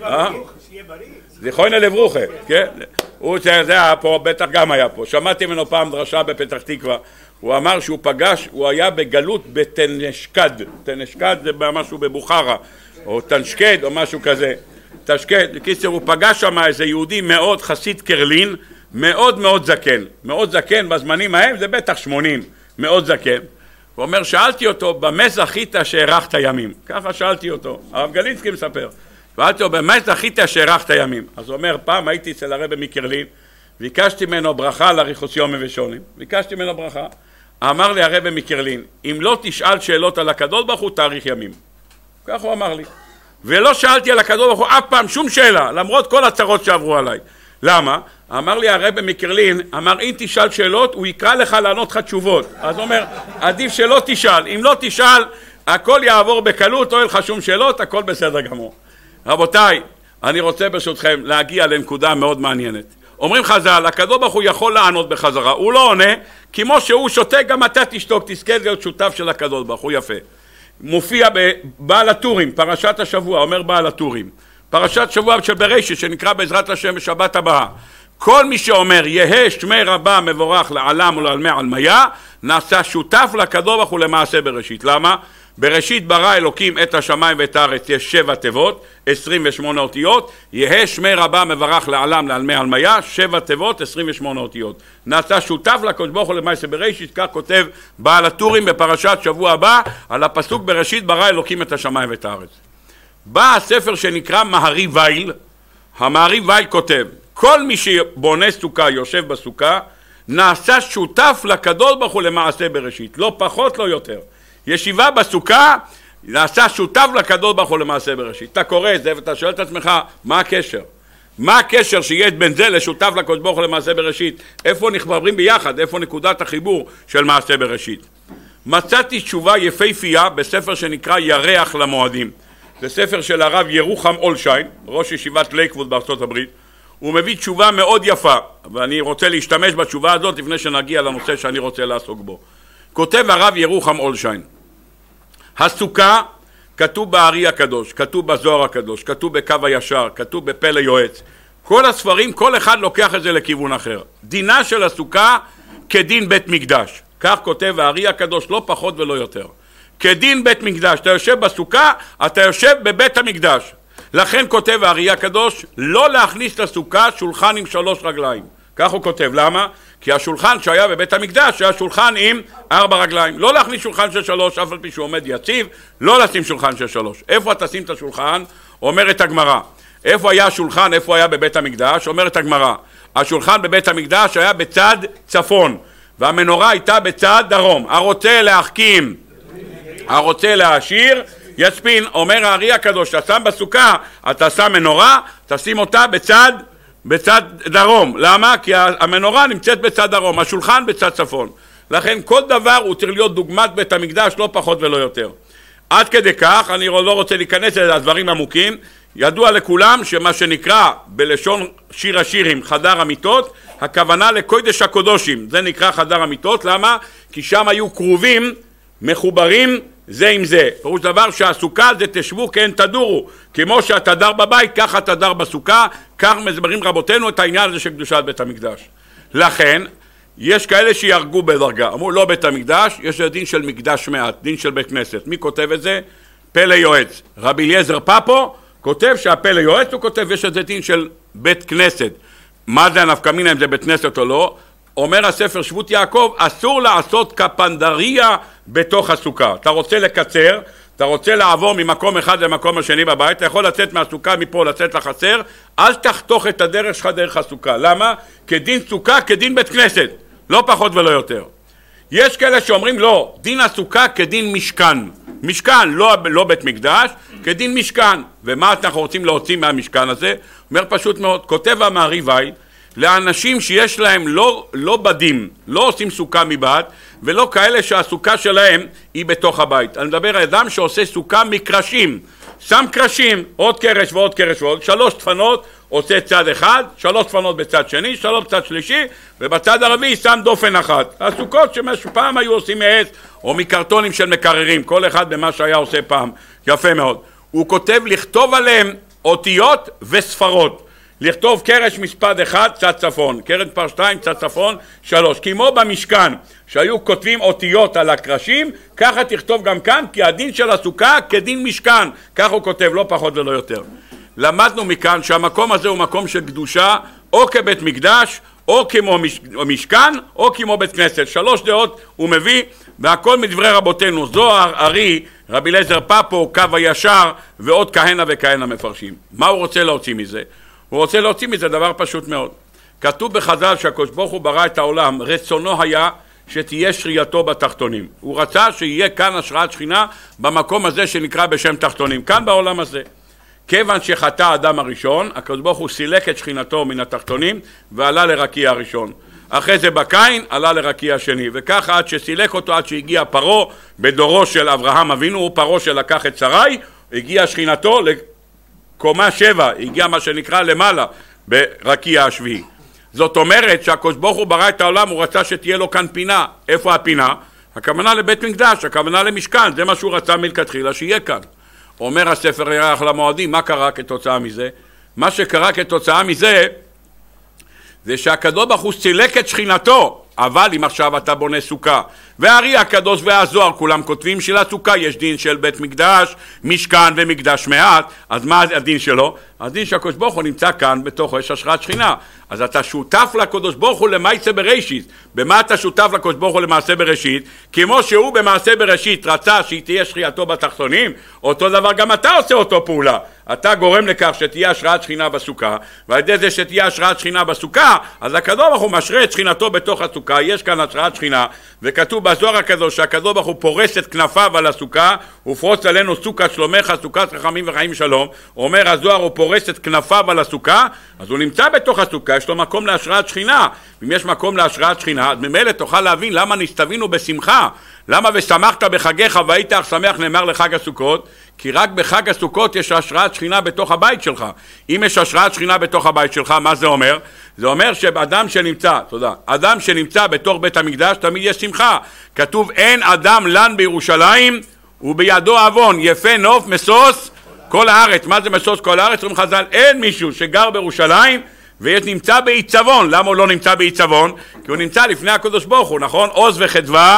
זיכרונו לברוכה, כן? הוא זה היה פה, בטח גם היה פה. שמעתי ממנו פעם דרשה בפתח תקווה, הוא אמר שהוא פגש, הוא היה בגלות בתנשקד, תנשקד זה משהו בבוכרה, או תנשקד או משהו כזה, תנשקד, קיצר הוא פגש שם איזה יהודי מאוד חסיד קרלין, מאוד מאוד זקן, מאוד זקן בזמנים ההם זה בטח שמונים, מאוד זקן. הוא אומר, שאלתי אותו, במה זכית שהארכת ימים? ככה שאלתי אותו, הרב גלינסקי מספר. שאלתי אותו, במה זכית שהארכת ימים? אז הוא אומר, פעם הייתי אצל הרבי מקרלין, ביקשתי ממנו ברכה לאריכות יום ושונים. ביקשתי ממנו ברכה. אמר לי הרבי מקרלין, אם לא תשאל שאלות על הקדוש ברוך הוא, תאריך ימים. כך הוא אמר לי. ולא שאלתי על הקדוש ברוך הוא אף פעם שום שאלה, למרות כל הצרות שעברו עליי. למה? אמר לי הרבי מקרלין, אמר אם תשאל שאלות הוא יקרא לך לענות לך תשובות. אז הוא אומר, עדיף שלא תשאל, אם לא תשאל הכל יעבור בקלות, לא יהיה לך שום שאלות, הכל בסדר גמור. רבותיי, אני רוצה ברשותכם להגיע לנקודה מאוד מעניינת. אומרים חז"ל, הקדוש ברוך הוא יכול לענות בחזרה, הוא לא עונה, כמו שהוא שותק גם אתה תשתוק, תזכה להיות שותף של הקדוש ברוך הוא. יפה. מופיע בבעל הטורים, פרשת השבוע, אומר בעל הטורים, פרשת שבוע של בראשית שנקרא בעזרת השם בשבת הבאה, כל מי שאומר יהא שמי רבה מבורך לעלם ולעלמי עלמיה נעשה שותף לקדוש ברוך הוא למעשה בראשית. למה? בראשית ברא אלוקים את השמיים ואת הארץ, יש שבע תיבות, עשרים ושמונה אותיות, יהא שמי רבה מברך לעלם לעלמי עלמיה, שבע תיבות, עשרים ושמונה אותיות. נעשה שותף לקדוש ברוך הוא למעשה בראשית, כך כותב בעל הטורים בפרשת שבוע הבא על הפסוק בראשית ברא אלוקים את השמיים ואת הארץ. בא הספר שנקרא מהרי וייל, המהרי וייל כותב, כל מי שבונה סוכה יושב בסוכה, נעשה שותף לקדוש ברוך הוא למעשה בראשית, לא פחות לא יותר. ישיבה בסוכה, נעשה שותף לקדוש ברוך הוא למעשה בראשית. אתה קורא את זה ואתה שואל את עצמך, מה הקשר? מה הקשר שיש בין זה לשותף לקדוש ברוך הוא למעשה בראשית? איפה נחברים ביחד? איפה נקודת החיבור של מעשה בראשית? מצאתי תשובה יפהפייה בספר שנקרא ירח למועדים. זה ספר של הרב ירוחם אולשיין, ראש ישיבת לייקווד בארצות הברית. הוא מביא תשובה מאוד יפה, ואני רוצה להשתמש בתשובה הזאת לפני שנגיע לנושא שאני רוצה לעסוק בו. כותב הרב ירוחם אולשיין, הסוכה כתוב בארי הקדוש, כתוב בזוהר הקדוש, כתוב בקו הישר, כתוב בפלא יועץ. כל הספרים, כל אחד לוקח את זה לכיוון אחר. דינה של הסוכה כדין בית מקדש. כך כותב הארי הקדוש, לא פחות ולא יותר. כדין בית מקדש. אתה יושב בסוכה, אתה יושב בבית המקדש. לכן כותב הארי הקדוש, לא להכניס לסוכה שולחן עם שלוש רגליים. כך הוא כותב. למה? כי השולחן שהיה בבית המקדש היה שולחן עם ארבע רגליים. לא להכניס שולחן של שלוש, אף על פי שהוא עומד יציב, לא לשים שולחן של שלוש. איפה תשים את השולחן? אומרת הגמרא. איפה היה השולחן? איפה היה בבית המקדש? אומרת הגמרא. השולחן בבית המקדש היה בצד צפון, והמנורה הייתה בצד דרום. הרוצה להחכים, הרוצה להעשיר, יצפין. אומר הארי הקדוש, אתה שם בסוכה, אתה שם מנורה, תשים אותה בצד בצד דרום. למה? כי המנורה נמצאת בצד דרום, השולחן בצד צפון. לכן כל דבר הוא צריך להיות דוגמת בית המקדש, לא פחות ולא יותר. עד כדי כך, אני לא רוצה להיכנס לדברים עמוקים, ידוע לכולם שמה שנקרא בלשון שיר השירים חדר המיטות, הכוונה לקודש הקודושים. זה נקרא חדר המיטות. למה? כי שם היו קרובים, מחוברים זה עם זה. פירוש דבר שהסוכה זה תשבו כן תדורו, כמו שהתדר בבית ככה תדר בסוכה. כך מסברים רבותינו את העניין הזה של קדושת בית המקדש. לכן יש כאלה שירגו בדרגה, אמרו לא בית המקדש, יש דין של מקדש מעט, דין של בית כנסת. מי כותב את זה? פלא יועץ. רבי אליעזר פאפו כותב שהפלא יועץ, הוא כותב יש איזה דין של בית כנסת. מה זה הנפקא מינה אם זה בית כנסת או לא? אומר הספר שבות יעקב, אסור לעשות קפנדריה בתוך הסוכה. אתה רוצה לקצר, אתה רוצה לעבור ממקום אחד למקום השני בבית, אתה יכול לצאת מהסוכה מפה לצאת לחצר, אל תחתוך את הדרך שלך דרך הסוכה. למה? כדין סוכה כדין בית כנסת, לא פחות ולא יותר. יש כאלה שאומרים לא, דין הסוכה כדין משכן. משכן, לא, לא בית מקדש, כדין משכן. ומה אנחנו רוצים להוציא מהמשכן הזה? אומר פשוט מאוד, כותב המעריבי, לאנשים שיש להם לא, לא בדים, לא עושים סוכה מבעד, ולא כאלה שהסוכה שלהם היא בתוך הבית. אני מדבר על אדם שעושה סוכה מקרשים, שם קרשים, עוד קרש ועוד קרש ועוד, שלוש דפנות, עושה צד אחד, שלוש דפנות בצד שני, שלוש בצד שלישי, ובצד הרביעי שם דופן אחת. הסוכות שפעם היו עושים מעץ, או מקרטונים של מקררים, כל אחד במה שהיה עושה פעם, יפה מאוד. הוא כותב לכתוב עליהם אותיות וספרות. לכתוב קרש מספד אחד, צד צפון, קרש מספר שתיים, צד צפון, שלוש. כמו במשכן, שהיו כותבים אותיות על הקרשים, ככה תכתוב גם כאן, כי הדין של הסוכה כדין משכן. כך הוא כותב, לא פחות ולא יותר. למדנו מכאן שהמקום הזה הוא מקום של קדושה, או כבית מקדש, או כמו משכן, או כמו בית כנסת. שלוש דעות הוא מביא, והכל מדברי רבותינו, זוהר, ארי, רבי אליעזר פאפו, קו הישר, ועוד כהנה וכהנה מפרשים. מה הוא רוצה להוציא מזה? הוא רוצה להוציא מזה דבר פשוט מאוד. כתוב בחז"ל שהקדוש ברוך הוא ברא את העולם, רצונו היה שתהיה שרייתו בתחתונים. הוא רצה שיהיה כאן השראת שכינה במקום הזה שנקרא בשם תחתונים, כאן בעולם הזה. כיוון שחטא האדם הראשון, הקדוש ברוך הוא סילק את שכינתו מן התחתונים ועלה לרקיע הראשון. אחרי זה בקין עלה לרקיע השני, וככה עד שסילק אותו, עד שהגיע פרעה בדורו של אברהם אבינו, הוא פרעה שלקח את שרי, הגיע שכינתו לקומה שבע, הגיע מה שנקרא למעלה ברקיע השביעי. זאת אומרת שהקדוש ברוך הוא ברא את העולם, הוא רצה שתהיה לו כאן פינה. איפה הפינה? הכוונה לבית מקדש, הכוונה למשכן, זה מה שהוא רצה מלכתחילה שיהיה כאן. אומר הספר ירח למועדים, מה קרה כתוצאה מזה? מה שקרה כתוצאה מזה זה שהקדוש ברוך הוא סילק את שכינתו. אבל אם עכשיו אתה בונה סוכה, והארי הקדוש והזוהר כולם כותבים שלסוכה יש דין של בית מקדש, משכן ומקדש מעט, אז מה הדין שלו? הדין שהקדוש ברוך הוא נמצא כאן בתוך יש השראת שכינה. אז אתה שותף לקדוש ברוך הוא למעשה בראשית. במה אתה שותף לקדוש ברוך הוא למעשה בראשית? כמו שהוא במעשה בראשית רצה שהיא תהיה שכינתו בתחתונים, אותו דבר גם אתה עושה אותו פעולה. אתה גורם לכך שתהיה השראת שכינה בסוכה, ועל ידי זה שתהיה השראת שכינה בסוכה, אז הקדוש ברוך הוא משרה את שכינתו בתוך הסוכה. יש כאן השראת שכינה, וכתוב בזוהר הקדוש שהקדוש ברוך הוא פורס את כנפיו על הסוכה, ופרוס עלינו סוכת שלומך, סוכת רחמים וחיים שלום. אומר הזוהר, הוא פורס את כנפיו על הסוכה, אז הוא נמצא בתוך הסוכה, יש לו מקום להשראת שכינה. אם יש מקום להשראת שכינה, אז ממילא תוכל להבין למה נסתווינו בשמחה. למה ושמחת בחגיך והיית אך שמח נאמר לחג הסוכות? כי רק בחג הסוכות יש השראת שכינה בתוך הבית שלך. אם יש השראת שכינה בתוך הבית שלך, מה זה אומר? זה אומר שאדם שנמצא, תודה, אדם שנמצא בתוך בית המקדש תמיד יש שמחה. כתוב אין אדם לן בירושלים ובידו אבון, יפה נוף משוש כל הארץ. מה זה משוש כל הארץ? אומרים חז"ל, אין מישהו שגר בירושלים ונמצא בעיצבון. למה הוא לא נמצא בעיצבון? כי הוא נמצא לפני הקדוש ברוך הוא, נכון? עוז וחדווה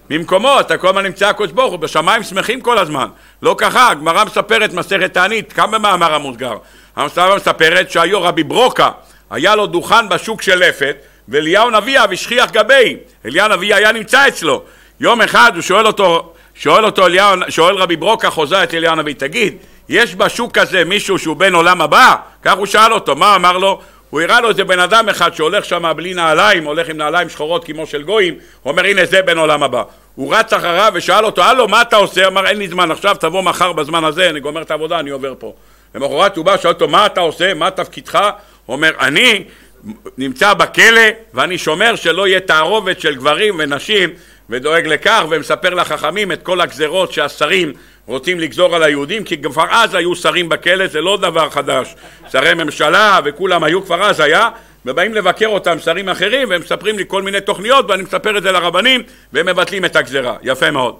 ממקומו, אתה כל הזמן נמצא הקדוש ברוך הוא, בשמיים שמחים כל הזמן. לא ככה, הגמרא מספרת מסכת תענית, כאן במאמר המוסגר. המסכת מספרת שהיו רבי ברוקה, היה לו דוכן בשוק של לפת, ואליהו נביא השכיח גבי, אליהו נביא היה נמצא אצלו. יום אחד הוא שואל אותו, שואל אותו אליהו, שואל רבי ברוקה, חוזר את אליהו נביא, תגיד, יש בשוק הזה מישהו שהוא בן עולם הבא? כך הוא שאל אותו, מה אמר לו? הוא הראה לו איזה בן אדם אחד שהולך שם בלי נעליים, הולך עם נעליים שחורות כמו של גויים, הוא אומר הנה זה בן עולם הבא. הוא רץ אחריו ושאל אותו, הלו מה אתה עושה? אמר אין לי זמן עכשיו, תבוא מחר בזמן הזה, אני גומר את העבודה, אני עובר פה. למחרת הוא בא, שאל אותו מה אתה עושה? מה תפקידך? הוא אומר אני נמצא בכלא ואני שומר שלא יהיה תערובת של גברים ונשים ודואג לכך ומספר לחכמים את כל הגזרות שהשרים רוצים לגזור על היהודים, כי כבר אז היו שרים בכלא, זה לא דבר חדש. שרי ממשלה וכולם היו כבר אז היה, ובאים לבקר אותם שרים אחרים והם מספרים לי כל מיני תוכניות ואני מספר את זה לרבנים והם מבטלים את הגזרה. יפה מאוד.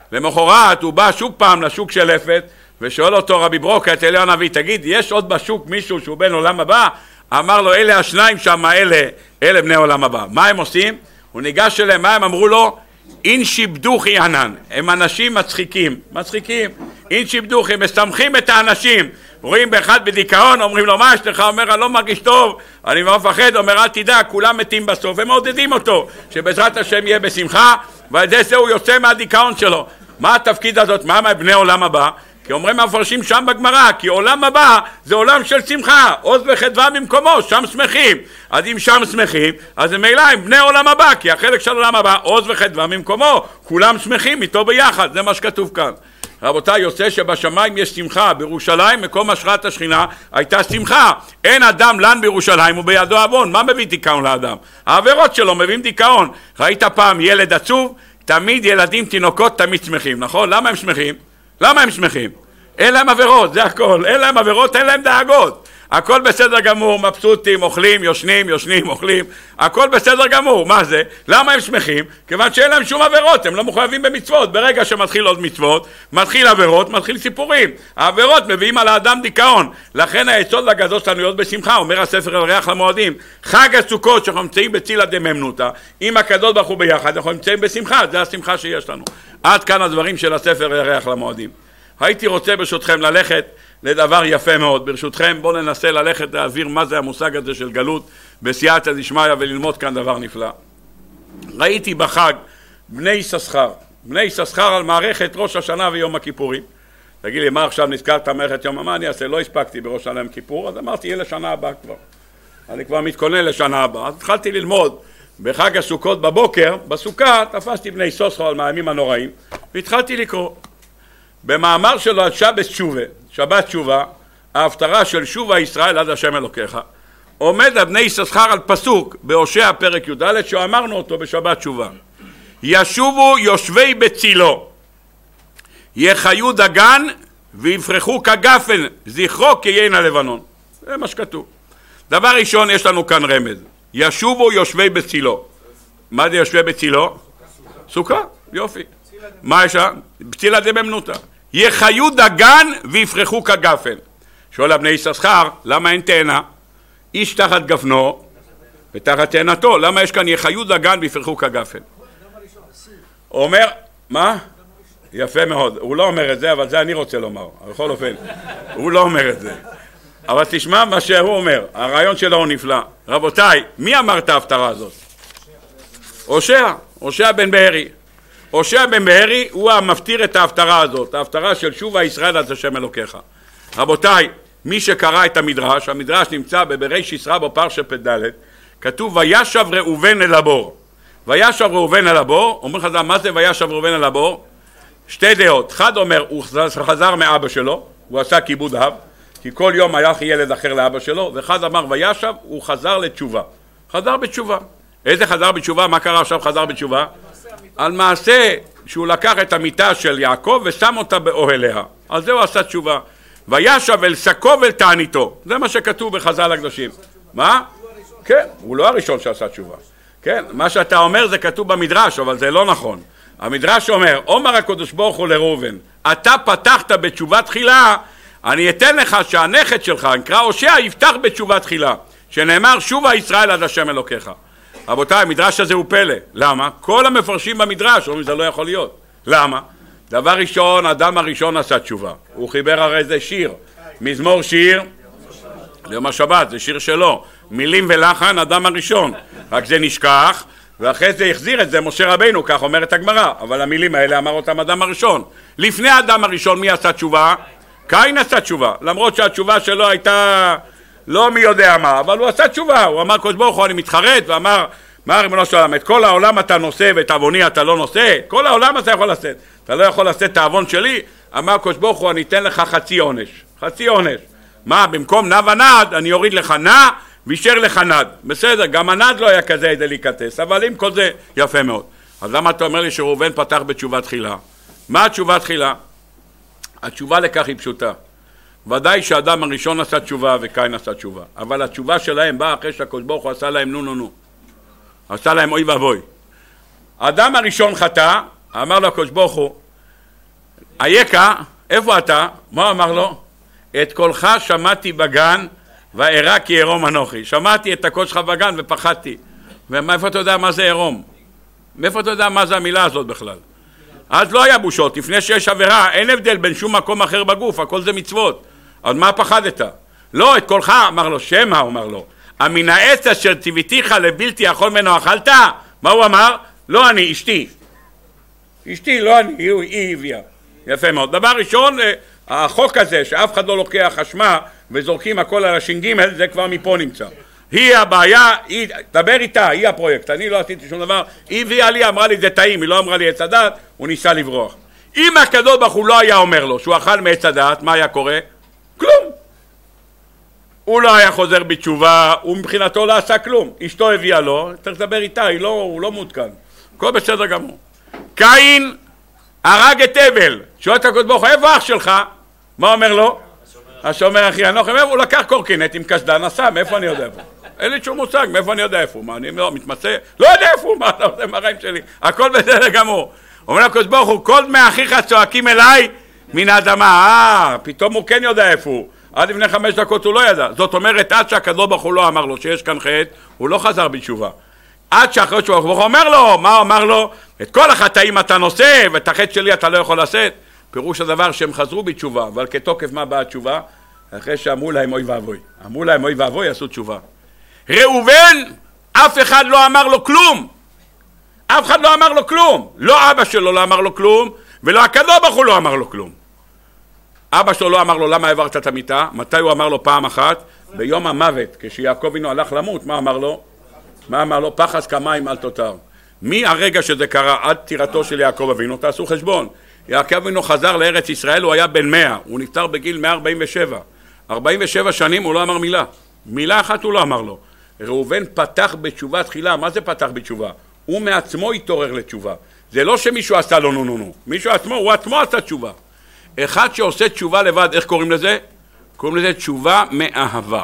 למחרת הוא בא שוק פעם לשוק של לפת ושואל אותו רבי ברוקה את אליהו הנביא, תגיד יש עוד בשוק מישהו שהוא בן עולם הבא? אמר לו אלה השניים שם, אלה, אלה בני עולם הבא. מה הם עושים? הוא ניגש אליהם, מה הם אמרו לו? אין שיבדוכי ענן, הם אנשים מצחיקים, מצחיקים, אין שיבדוכי, מסמכים את האנשים, רואים באחד בדיכאון, אומרים לו מה יש לך? אומר אני לא מרגיש טוב, אני לא מפחד, אומר אל תדע, כולם מתים בסוף, הם מעודדים אותו, שבעזרת השם יהיה בשמחה, ועל זה זה הוא יוצא מהדיכאון שלו. מה התפקיד הזאת? מה בני עולם הבא? כי אומרים המפרשים שם בגמרא, כי עולם הבא זה עולם של שמחה, עוז וחדווה במקומו, שם שמחים. אז אם שם שמחים, אז ממילא הם בני עולם הבא, כי החלק של עולם הבא, עוז וחדווה במקומו, כולם שמחים איתו ביחד, זה מה שכתוב כאן. רבותיי, יוצא שבשמיים יש שמחה, בירושלים, מקום השראת השכינה, הייתה שמחה. אין אדם לן בירושלים ובידו עוון. מה מביא דיכאון לאדם? העבירות שלו מביאים דיכאון. ראית פעם ילד עצוב? תמיד ילדים, תינוקות, תמיד שמחים, נכון? למה הם שמחים? למה הם שמחים? אין להם עבירות, זה הכל. אין להם עבירות, אין להם דאגות. הכל בסדר גמור, מבסוטים, אוכלים, יושנים, יושנים, אוכלים. הכל בסדר גמור. מה זה? למה הם שמחים? כיוון שאין להם שום עבירות, הם לא מחויבים במצוות. ברגע שמתחיל עוד מצוות, מתחיל עבירות, מתחיל סיפורים. העבירות מביאים על האדם דיכאון. לכן היסוד הגדול שלנו להיות בשמחה, אומר הספר על ריח למועדים. חג הסוכות שאנחנו נמצאים בצילה דממנותא, עם הקדוש ברוך הוא ביחד, אנחנו נמצאים בשמחה, זה השמחה שיש לנו. עד כאן הדברים של הספר על ריח למועדים. הייתי רוצה ברשותכם ללכת לדבר יפה מאוד. ברשותכם בואו ננסה ללכת להעביר מה זה המושג הזה של גלות בסייעתא דשמיא וללמוד כאן דבר נפלא. ראיתי בחג בני יששכר, בני יששכר על מערכת ראש השנה ויום הכיפורים. תגיד לי, מה עכשיו נזכרת מערכת יום? מה אני אעשה? לא הספקתי בראש השנה יום כיפור, אז אמרתי יהיה לשנה הבאה כבר. אני כבר מתכונן לשנה הבאה. אז התחלתי ללמוד בחג הסוכות בבוקר, בסוכה תפסתי בני יששכר על מהימים הנוראים והתחלתי לקרוא. במאמר שלו על שבת תשובה, שבת תשובה, ההפטרה של שובה ישראל עד השם אלוקיך, עומד הבני יששכר על פסוק בהושע פרק י"ד שאמרנו אותו בשבת תשובה. ישובו יושבי בצילו, יחיו דגן ויפרחו כגפן, זכרו כיין הלבנון. זה מה שכתוב. דבר ראשון יש לנו כאן רמז. ישובו יושבי בצילו. מה זה יושבי בצילו? סוכה, יופי. מה יש שם? בצילה דממנותא. יחיו דגן ויפרחו כגפן. שואל הבני יששכר, למה אין תאנה? איש תחת גפנו ותחת תאנתו. למה יש כאן יחיו דגן ויפרחו כגפן? אומר, מה? יפה מאוד. הוא לא אומר את זה, אבל זה אני רוצה לומר. בכל אופן, הוא לא אומר את זה. אבל תשמע מה שהוא אומר. הרעיון שלו הוא נפלא. רבותיי, מי אמר את ההפטרה הזאת? הושע, הושע בן בהרי. הושע בן בהרי הוא המפטיר את ההפטרה הזאת, ההפטרה של שובה ישראל עד השם אלוקיך. רבותיי, מי שקרא את המדרש, המדרש נמצא בבראשית רבה פרשת פ"ד, כתוב וישב ראובן אל הבור. וישב ראובן אל הבור, אומר חז"ל, מה זה וישב ראובן אל הבור? שתי דעות. אחד אומר, הוא חזר מאבא שלו, הוא עשה כיבוד אב, כי כל יום הלך ילד אחר לאבא שלו, ואחד אמר וישב, הוא חזר לתשובה. חזר בתשובה. איזה חזר בתשובה? מה קרה עכשיו חזר בתשובה? על מעשה שהוא לקח את המיטה של יעקב ושם אותה באוהליה. על זה הוא עשה תשובה. וישב אל שקו ואל תעניתו. זה מה שכתוב בחז"ל הקדושים. מה? כן, הוא לא הראשון שעשה תשובה. כן, מה שאתה אומר זה כתוב במדרש, אבל זה לא נכון. המדרש אומר, אומר הקדוש ברוך הוא לראובן, אתה פתחת בתשובה תחילה, אני אתן לך שהנכד שלך, נקרא הושע, יפתח בתשובה תחילה, שנאמר שובה ישראל עד השם אלוקיך. רבותיי, המדרש הזה הוא פלא. למה? כל המפרשים במדרש אומרים שזה לא יכול להיות. למה? דבר ראשון, האדם הראשון עשה תשובה. הוא חיבר הרי זה שיר. מזמור שיר, ליום השבת, זה שיר שלו. מילים ולחן, אדם הראשון. רק זה נשכח, ואחרי זה החזיר את זה משה רבינו, כך אומרת הגמרא. אבל המילים האלה אמר אותם אדם הראשון. לפני האדם הראשון, מי עשה תשובה? קין עשה תשובה. למרות שהתשובה שלו הייתה לא מי יודע מה, אבל הוא עשה תשובה. הוא אמר, קדוש ברוך הוא, אני מתחרט, ואמר, מה ריבונו של עולם, את כל העולם אתה נושא ואת עווני אתה לא נושא, כל העולם אתה יכול לשאת, אתה לא יכול לשאת את העוון שלי. אמר קדוש ברוך הוא, אני אתן לך חצי עונש, חצי עונש. מה, במקום נע ונד אני אוריד לך נע וישר לך נד. בסדר, גם הנד לא היה כזה דליקטס, אבל עם כל זה יפה מאוד. אז למה אתה אומר לי שראובן פתח בתשובה תחילה? מה התשובה תחילה? התשובה לכך היא פשוטה. ודאי שהאדם הראשון עשה תשובה וקין עשה תשובה, אבל התשובה שלהם באה אחרי שהקדוש ברוך הוא עשה להם נו נו נו, עשה להם אוי ואבוי. האדם הראשון חטא, אמר לו הקדוש ברוך הוא, אייכה, איפה אתה? מה אמר לו? את קולך שמעתי בגן וארא כי ערום אנוכי. שמעתי את הקול שלך בגן ופחדתי. ומאיפה אתה יודע מה זה ערום? מאיפה אתה יודע מה זה המילה הזאת בכלל? אז לא היה בושות, לפני שיש עבירה, אין הבדל בין שום מקום אחר בגוף, הכל זה מצוות. אז מה פחדת? לא, את קולך, אמר לו, שמה, אמר לו, המן העץ אשר ציוויתיך לבלתי יכול ממנו אכלת? מה הוא אמר? לא אני, אשתי. אשתי, לא אני, היא, היא הביאה. יפה מאוד. דבר ראשון, החוק הזה, שאף אחד לא לוקח אשמה וזורקים הכל על הש"ג, זה כבר מפה נמצא. היא הבעיה, היא, דבר איתה, היא הפרויקט, אני לא עשיתי שום דבר, היא הביאה לי, אמרה לי זה טעים, היא לא אמרה לי עץ הדעת, הוא ניסה לברוח. אם הקדוש ברוך הוא לא היה אומר לו שהוא אכל מעץ הדעת, מה היה קורה? כלום. הוא לא היה חוזר בתשובה, הוא מבחינתו לא עשה כלום, אשתו הביאה לו, צריך לדבר איתה, היא לא, הוא לא מעודכן, הכל בסדר גמור. קין הרג את הבל, שואל את הקדוש ברוך הוא, איפה אח שלך? מה אומר לו? השומר אחי אנוכי, הוא לקח קורקינט עם קסדה, נסע, מאיפה אני יודע איפה? אין לי שום מושג, מאיפה אני יודע איפה? מה, אני לא מתמצא? לא יודע איפה, מה אתה עושה מהחיים שלי? הכל בסדר גמור. אומר לקדוש ברוך הוא, כל דמי אחיך צועקים אליי מן האדמה. אה, פתאום הוא כן יודע איפה הוא. עד לפני חמש דקות הוא לא ידע. זאת אומרת, עד שהקדוש ברוך הוא לא אמר לו שיש כאן חטא, הוא לא חזר בתשובה. עד שאחרי שהוא אומר לו, מה אמר לו? את כל החטאים אתה נושא, ואת החטא שלי אתה לא יכול לשאת. פירוש הדבר שהם חזרו בתשובה, אבל כתוקף מה באה התשובה? אחרי שאמרו להם אוי ואבוי. אמרו להם אוי ואבוי, עשו תשובה. ראובן, אף אחד לא אמר לו כלום. אף אחד לא אמר לו כלום. לא אבא שלו לא אמר לו כלום, ולא הקדוש ברוך הוא לא אמר לו כלום. אבא שלו לא אמר לו למה העברת את המיטה. מתי הוא אמר לו? פעם אחת, ביום המוות, כשיעקב אבינו הלך למות. מה אמר לו? מה אמר לו? פחז כמים אל תותר. מהרגע שזה קרה עד פטירתו של יעקב אבינו, תעשו חשבון. יעקב אבינו חזר לארץ ישראל, הוא היה בן מאה, הוא נפטר בגיל מאה ארבעים ושבע. ארבעים ושבע שנים הוא לא אמר מילה. מילה אחת הוא לא אמר לו. ראובן פתח בתשובה תחילה. מה זה פתח בתשובה? הוא מעצמו התעורר לתשובה. זה לא שמישהו עשה לו נו נו נו. מישהו עצמו, הוא עצמו עשה תשובה. אחד שעושה תשובה לבד, איך קוראים לזה? קוראים לזה תשובה מאהבה.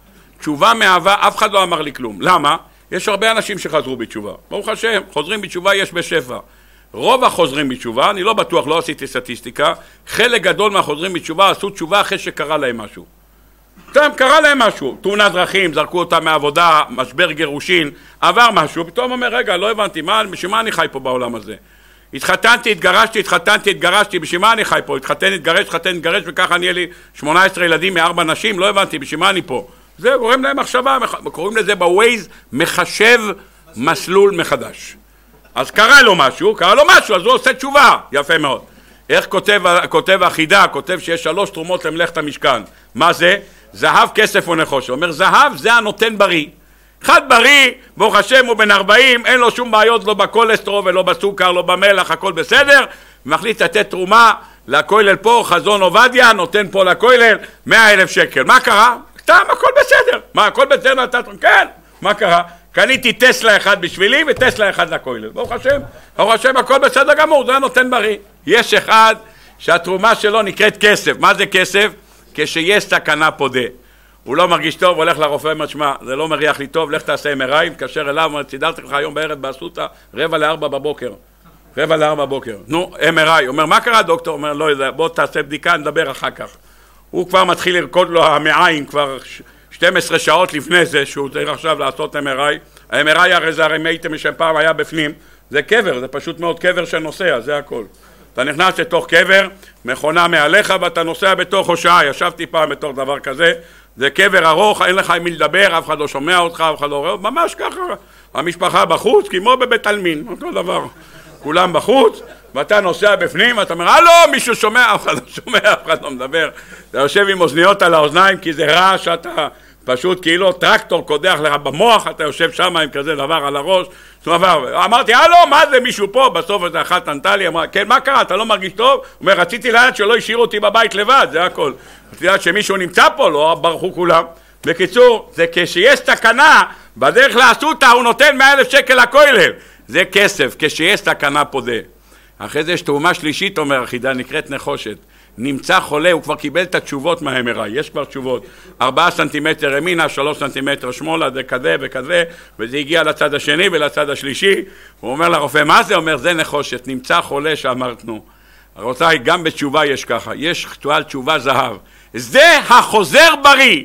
תשובה מאהבה, אף אחד לא אמר לי כלום. למה? יש הרבה אנשים שחזרו בתשובה. ברוך השם, חוזרים בתשובה יש בשפע. רוב החוזרים בתשובה, אני לא בטוח, לא עשיתי סטטיסטיקה, חלק גדול מהחוזרים בתשובה עשו תשובה אחרי שקרה להם משהו. פתאום קרה להם משהו, תאונת דרכים, זרקו אותם מעבודה, משבר גירושין, עבר משהו, פתאום אומר, רגע, לא הבנתי, מה, בשביל מה אני חי פה בעולם הזה? התחתנתי, התגרשתי, התחתנתי, התגרשתי, בשביל מה אני חי פה? התחתן, התגרש, התחתן, התגרש, וככה אני, יהיה לי שמונה עשרה ילדים מארבע נשים, לא הבנתי, בשביל מה אני פה? זה גורם להם מחשבה, קוראים לזה בווייז, מחשב מסלול מחדש. אז קרה לו משהו, קרה לו משהו, אז הוא עושה תשובה, יפה מאוד. איך כותב, כותב החידה, כותב שיש שלוש תרומות למלאכת המשכן. מה זה? זהב, כסף ונחושת. הוא אומר, זהב זה הנותן בריא. אחד בריא, ברוך השם הוא בן ארבעים, אין לו שום בעיות, לא בקולסטרול ולא בסוכר, לא במלח, הכל בסדר, מחליט לתת תרומה לכולל פה, חזון עובדיה, נותן פה לכולל מאה אלף שקל. מה קרה? סתם, הכל בסדר. מה, הכל בסדר נתת? כן, מה קרה? קניתי טסלה אחד בשבילי וטסלה אחד לכולל. ברוך השם, ברוך השם, הכל בסדר גמור, זה הנותן בריא. יש אחד שהתרומה שלו נקראת כסף. מה זה כסף? כשיש סכנה פודה. הוא לא מרגיש טוב, הולך לרופא, אומר, שמע, זה לא מריח לי טוב, לך תעשה אם אר איי, מתקשר אליו, אומר, סידרתי לך היום בערב באסותא, רבע לארבע בבוקר. רבע לארבע בבוקר. נו, אם אר איי. אומר, מה קרה דוקטור? אומר, לא יודע, בוא תעשה בדיקה, נדבר אחר כך. הוא כבר מתחיל לרקוד לו המעיים כבר שתים עשרה שעות לפני זה, שהוא צריך עכשיו לעשות אם אר איי. ה-אם אר איי הרי זה הרי מייתם שפעם היה בפנים, זה קבר, זה פשוט מאוד קבר שנוסע, זה הכל. אתה נכנס לתוך קבר, מכונה מעליך ואתה נוסע בתוך שעה, ישבתי פעם בתוך דבר כזה, זה קבר ארוך, אין לך עם מי לדבר, אף אחד לא שומע אותך, אף אחד לא רואה, ממש ככה, המשפחה בחוץ, כמו בבית עלמין, אותו דבר, כולם בחוץ, ואתה נוסע בפנים, ואתה אומר, הלו, מישהו שומע, אף אחד לא שומע, אף אחד לא מדבר, אתה יושב עם אוזניות על האוזניים, כי זה רע שאתה פשוט כאילו טרקטור קודח לך במוח, אתה יושב שם עם כזה דבר על הראש, דבר. אמרתי, הלו, מה זה מישהו פה? בסוף איזה אחת ענתה לי, אמרה, כן, מה קרה? אתה לא מרגיש טוב? הוא אומר, רציתי לדעת שלא השאירו אותי בבית לבד, זה הכל. רציתי לדעת שמישהו נמצא פה, לא ברחו כולם. בקיצור, זה כשיש תקנה, בדרך לאסותא הוא נותן מאה אלף שקל לכולל. זה כסף, כשיש תקנה פודה. אחרי זה יש תאומה שלישית, אומר החידה, נקראת נחושת. נמצא חולה, הוא כבר קיבל את התשובות מה-אם אר איי, יש כבר תשובות, ארבעה סנטימטר ימינה, שלוש סנטימטר שמאלה, זה כזה וכזה, וזה הגיע לצד השני ולצד השלישי, הוא אומר לרופא, מה זה? אומר, זה נחושת, נמצא חולה שאמרתנו. רבותיי, גם בתשובה יש ככה, יש תשובה זהב, זה החוזר בריא,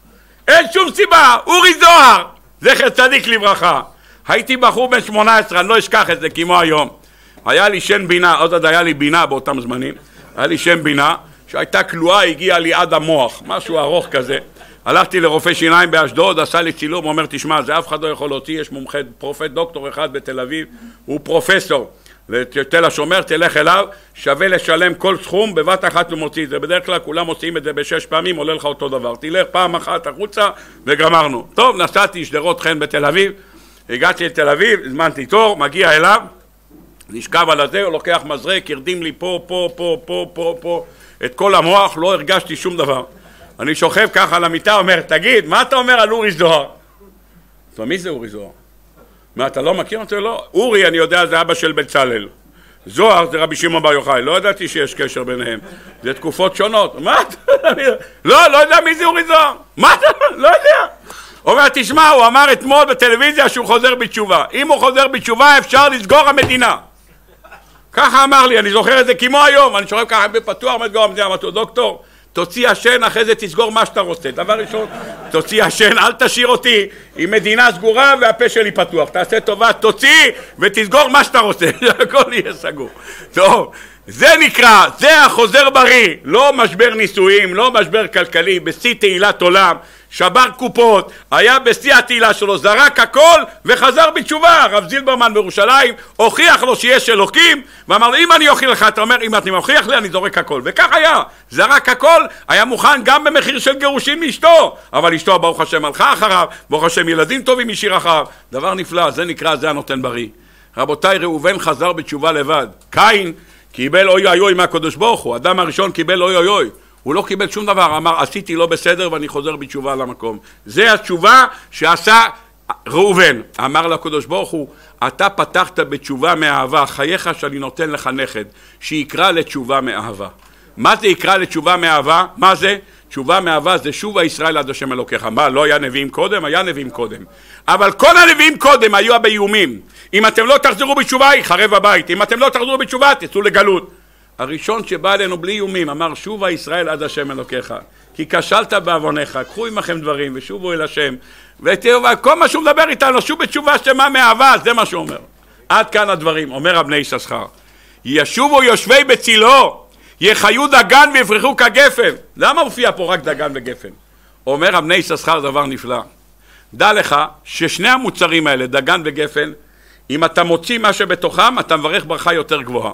אין שום סיבה, אורי זוהר, זכר צדיק לברכה, הייתי בחור בן שמונה עשרה, אני לא אשכח את זה כמו היום, היה לי שן בינה, עוד עד היה לי בינה באותם זמנים, היה לי שם בינה, שהייתה כלואה, הגיעה לי עד המוח, משהו ארוך כזה. הלכתי לרופא שיניים באשדוד, עשה לי צילום, הוא אומר, תשמע, זה אף אחד לא יכול להוציא, יש מומחה, פרופט דוקטור אחד בתל אביב, הוא פרופסור, לתל השומר, תלך אליו, שווה לשלם כל סכום, בבת אחת הוא מוציא את זה, בדרך כלל כולם מוציאים את זה בשש פעמים, עולה לך אותו דבר, תלך פעם אחת החוצה וגמרנו. טוב, נסעתי שדרות חן בתל אביב, הגעתי לתל אביב, הזמנתי תור, מגיע אליו, נשכב על הזה, הוא לוקח מזרק, ירדים לי פה, פה, פה, פה, פה, פה, את כל המוח, לא הרגשתי שום דבר. אני שוכב ככה על המיטה, אומר, תגיד, מה אתה אומר על אורי זוהר? זאת אומרת, מי זה אורי זוהר? מה, אתה לא מכיר אותו? לא. אורי, אני יודע, זה אבא של בצלאל. זוהר זה רבי שמעון בר יוחאי, לא ידעתי שיש קשר ביניהם. זה תקופות שונות. מה? לא, לא יודע מי זה אורי זוהר. מה אתה? לא יודע. אומר, תשמע, הוא אמר אתמול בטלוויזיה שהוא חוזר בתשובה. אם הוא חוזר בתשובה, אפשר לסגור המדינה. ככה אמר לי, אני זוכר את זה כמו היום, אני שוכב ככה בפתוח, מסגור המדינה, אמרתי לו, דוקטור, תוציא השן, אחרי זה תסגור מה שאתה רוצה. דבר ראשון, תוציא השן, אל תשאיר אותי עם מדינה סגורה והפה שלי פתוח. תעשה טובה, תוציא ותסגור מה שאתה רוצה. הכל יהיה סגור. טוב, זה נקרא, זה החוזר בריא, לא משבר נישואים, לא משבר כלכלי, בשיא תהילת עולם, שבר קופות, היה בשיא התהילה שלו, זרק הכל וחזר בתשובה. הרב זילברמן בירושלים הוכיח לו שיש אלוקים, ואמר לו, אם אני אוכיח לך, אתה אומר, אם אתה מוכיח לי, אני זורק הכל. וכך היה, זרק הכל, היה מוכן גם במחיר של גירושים מאשתו, אבל אשתו, ברוך השם, הלכה אחריו, ברוך השם, ילדים טובים השאיר אחריו, דבר נפלא, זה נקרא, זה הנותן בריא. רבותיי, ראובן חזר בתשובה לבד. קין קיבל אוי אוי אוי מהקדוש ברוך הוא, אדם הראשון קיבל אוי אוי אוי, הוא לא קיבל שום דבר, אמר עשיתי לא בסדר ואני חוזר בתשובה למקום. זה התשובה שעשה ראובן, אמר לקדוש ברוך הוא, אתה פתחת בתשובה מאהבה, חייך שאני נותן לך נכד, שיקרא לתשובה מאהבה. מה זה יקרא לתשובה מאהבה? מה זה? תשובה מאהבה זה שובה ישראל עד השם אלוקיך. מה, לא היה נביאים קודם? היה נביאים קודם. אבל כל הנביאים קודם היו באיומים. אם אתם לא תחזרו בתשובה, יחרב הבית. אם אתם לא תחזרו בתשובה, תצאו לגלות. הראשון שבא אלינו בלי איומים, אמר שובה ישראל עד השם אלוקיך. כי כשלת בעוונך, קחו עמכם דברים ושובו אל השם. וכל מה שהוא מדבר איתנו, שוב בתשובה שמה מאהבה, זה מה שהוא אומר. עד כאן הדברים, אומר הבני יששכר. ישובו יושבי בצילו, יחיו דגן ויפרחו כגפן. למה מופיע פה רק דגן וגפן? אומר הבני יששכר דבר נפלא. דע לך ששני המוצרים האלה, דגן וגפן, אם אתה מוציא מה שבתוכם, אתה מברך ברכה יותר גבוהה.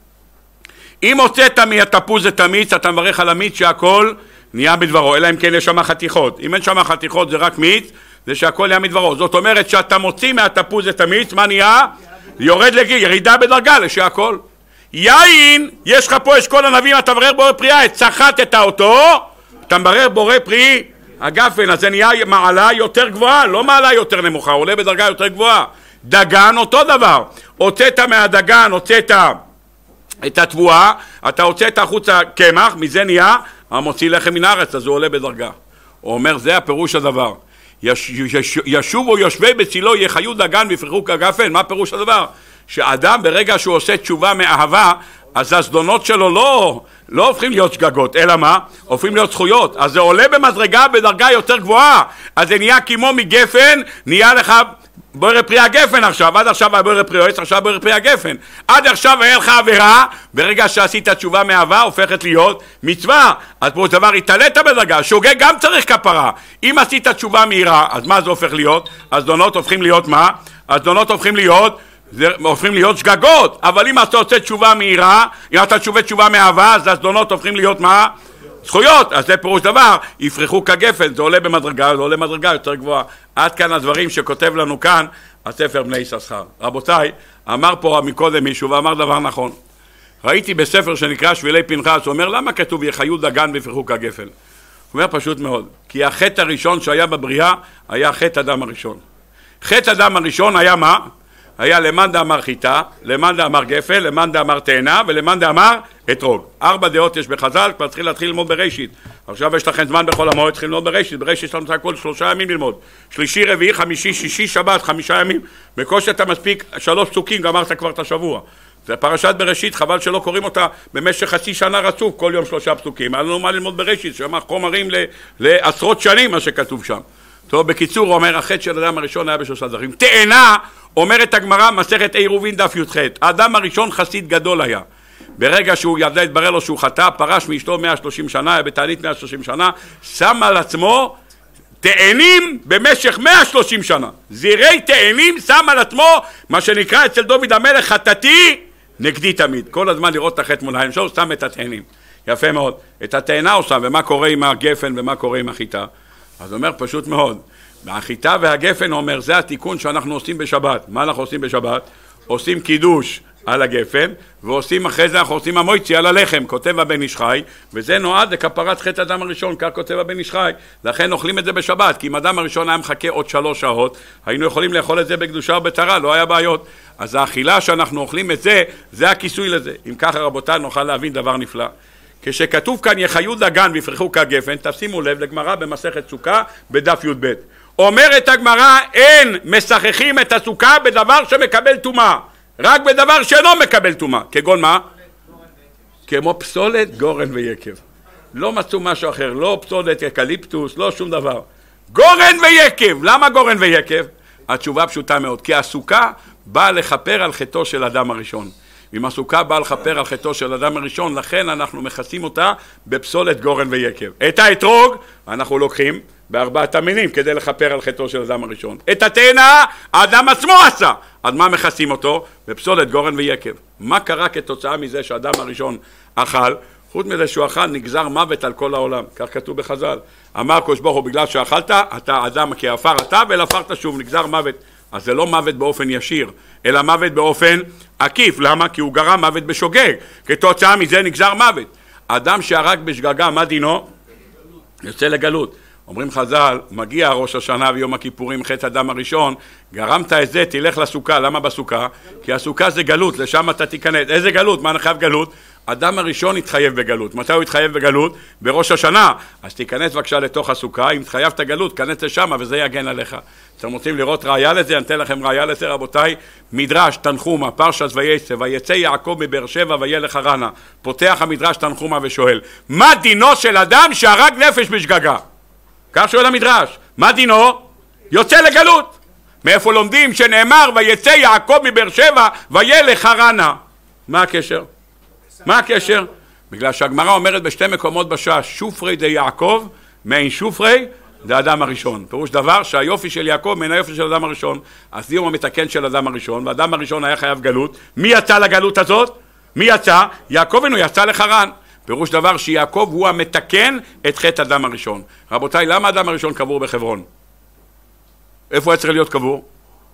אם הוצאת מהתפוז את המיץ, אתה מברך על המיץ שהכל נהיה מדברו, אלא אם כן יש שם חתיכות. אם אין שם חתיכות זה רק מיץ, זה שהכל נהיה מדברו. זאת אומרת שאתה מוציא מהתפוז את המיץ, מה נהיה? יורד לגיל, ירידה בדרגה לשהכל. יין, יש לך פה אשכול הנביאים, אתה מברך בורא פרי העץ, צחטת אותו, אתה מברך בורא פרי הגפן, אז זה נהיה מעלה יותר גבוהה, לא מעלה יותר נמוכה, עולה בדרגה יותר גבוהה. דגן אותו דבר, הוצאת מהדגן, הוצאת את התבואה, אתה הוצאת החוצה קמח, מזה נהיה המוציא לחם מן הארץ, אז הוא עולה בדרגה. הוא אומר, זה הפירוש הדבר. יש, יש, ישובו יושבי בצילו, יחיו דגן ויפרחו כגפן. מה פירוש הדבר? שאדם ברגע שהוא עושה תשובה מאהבה, אז הזדונות שלו לא, לא הופכים להיות שגגות, אלא מה? הופכים להיות זכויות. אז זה עולה במדרגה בדרגה יותר גבוהה. אז זה נהיה כמו מגפן, נהיה לך בורא פרי הגפן עכשיו, עד עכשיו היה בורא פרי עץ, עכשיו בורא פרי הגפן. עד עכשיו היה לך עבירה, ברגע שעשית תשובה מאהבה, הופכת להיות מצווה. אז פה דבר התעלית בדרגה, שוגג גם צריך כפרה. אם עשית תשובה מהירה, אז מה זה הופך להיות? הזדונות הופכים להיות מה? הזדונות הופכים להיות, זה, הופכים להיות שגגות. אבל אם אתה עושה תשובה מהירה, אם אתה תשובה תשובה מאהבה, אז הזדונות הופכים להיות מה? זכויות. אז זה פירוש דבר, יפרחו כגפן, זה עולה במדרגה, זה עולה במדרגה יותר גבוהה. עד כאן הדברים שכותב לנו כאן הספר בני יששכר. רבותיי, אמר פה מקודם מישהו ואמר דבר נכון. ראיתי בספר שנקרא שבילי פנחס, הוא אומר למה כתוב יחיו דגן ויפרחו כגפן? הוא אומר פשוט מאוד, כי החטא הראשון שהיה בבריאה היה חטא אדם הראשון. חטא אדם הראשון היה מה? היה למאן דאמר חיטה, למאן דאמר גפן, למאן דאמר תאנה ולמאן דאמר אתרוג. ארבע דעות יש בחז"ל, כבר צריכים להתחיל ללמוד בראשית. עכשיו יש לכם זמן בכל המועד, צריכים ללמוד בראשית. בראשית יש לנו הכל שלושה ימים ללמוד. שלישי, רביעי, חמישי, שישי, שבת, חמישה ימים. בקושי אתה מספיק שלוש פסוקים, גמרת כבר את השבוע. זה פרשת בראשית, חבל שלא קוראים אותה במשך חצי שנה רצוף, כל יום שלושה פסוקים. היה לנו מה ללמוד בראשית, שמה חומרים לעשרות שנים מה שכתוב שם. טוב, בקיצור, הוא אומר, החטא של האדם הראשון היה בשלושה דרכים. תאנה, אומרת הגמרא, מסכת עירובין דף י"ח. האדם הראשון חסיד גדול היה. ברגע שהוא ידע, התברר לו שהוא חטא, פרש מאשתו מאה ושלושים שנה, היה בתענית מאה ושלושים שנה, שם על עצמו תאנים במשך מאה ושלושים שנה. זירי תאנים שם על עצמו, מה שנקרא אצל דוד המלך, חטאתי נגדי תמיד. כל הזמן לראות את החטא מול העיניים שלו, שם את התאנים. יפה מאוד. את התאנה הוא שם, ומה קורה עם הגפן ומה קורה עם החיטה? אז הוא אומר פשוט מאוד, החיטה והגפן אומר, זה התיקון שאנחנו עושים בשבת. מה אנחנו עושים בשבת? עושים קידוש על הגפן, ועושים אחרי זה אנחנו עושים המויצי על הלחם, כותב הבן איש חי, וזה נועד לכפרת חטא אדם הראשון, כך כותב הבן איש חי. לכן אוכלים את זה בשבת, כי אם אדם הראשון היה מחכה עוד שלוש שעות, היינו יכולים לאכול את זה בקדושה ובטהרה, לא היה בעיות. אז האכילה שאנחנו אוכלים את זה, זה הכיסוי לזה. אם ככה רבותיי נוכל להבין דבר נפלא. כשכתוב כאן יחיו דגן ויפרחו כגפן, תשימו לב לגמרא במסכת סוכה בדף י"ב. אומרת הגמרא, אין משחכים את הסוכה בדבר שמקבל טומאה, רק בדבר שאינו מקבל טומאה. כגון מה? כמו פסולת, גורן ויקב. לא מצאו משהו אחר, לא פסולת אקליפטוס, לא שום דבר. גורן ויקב. למה גורן ויקב? התשובה פשוטה מאוד, כי הסוכה באה לכפר על חטאו של אדם הראשון. אם הסוכה באה לכפר על חטאו של אדם הראשון, לכן אנחנו מכסים אותה בפסולת גורן ויקב. את האתרוג אנחנו לוקחים בארבעת המינים כדי לכפר על חטאו של אדם הראשון. את התאנה האדם עצמו עשה. אז מה מכסים אותו? בפסולת גורן ויקב. מה קרה כתוצאה מזה שהאדם הראשון אכל? חוץ מזה שהוא אכל נגזר מוות על כל העולם. כך כתוב בחז"ל. אמר הקדוש ברוך הוא, בגלל שאכלת, אתה אדם כעפר אתה ולעפרת שוב, נגזר מוות. אז זה לא מוות באופן ישיר, אלא מוות באופן עקיף. למה? כי הוא גרם מוות בשוגג. כתוצאה מזה נגזר מוות. אדם שהרג בשגגה, מה דינו? יוצא לגלות. אומרים חז"ל, מגיע ראש השנה ויום הכיפורים, חטא אדם הראשון, גרמת את זה, תלך לסוכה. למה בסוכה? כי הסוכה זה גלות, לשם אתה תיכנס. איזה גלות? מה נחייב גלות? אדם הראשון התחייב בגלות. מתי הוא התחייב בגלות? בראש השנה. אז תיכנס בבקשה לתוך הסוכה, אם התחייבת גלות, כנס לשם וזה יגן עליך. אתם רוצים לראות ראיה לזה? אני אתן לכם ראיה לזה רבותיי. מדרש תנחומה, פרשת וייצא, ויצא יעקב מבאר שבע וילך הרנה. פותח המדרש תנחומה ושואל, מה דינו של אדם שהרג נפש בשגגה? כך שואל המדרש, מה דינו? יוצא לגלות. מאיפה לומדים שנאמר ויצא יעקב מבאר שבע וילך הרנה? מה הקשר? מה הקשר? בגלל שהגמרא אומרת בשתי מקומות בש"ס, שופרי די יעקב, מעין שופרי זה האדם הראשון. פירוש דבר שהיופי של יעקב מן היופי של האדם הראשון. אז דיום המתקן של האדם הראשון, והאדם הראשון היה חייב גלות. מי יצא לגלות הזאת? מי יצא? יעקב אינו יצא לחרן. פירוש דבר שיעקב הוא המתקן את חטא אדם הראשון. רבותיי, למה האדם הראשון קבור בחברון? איפה היה צריך להיות קבור?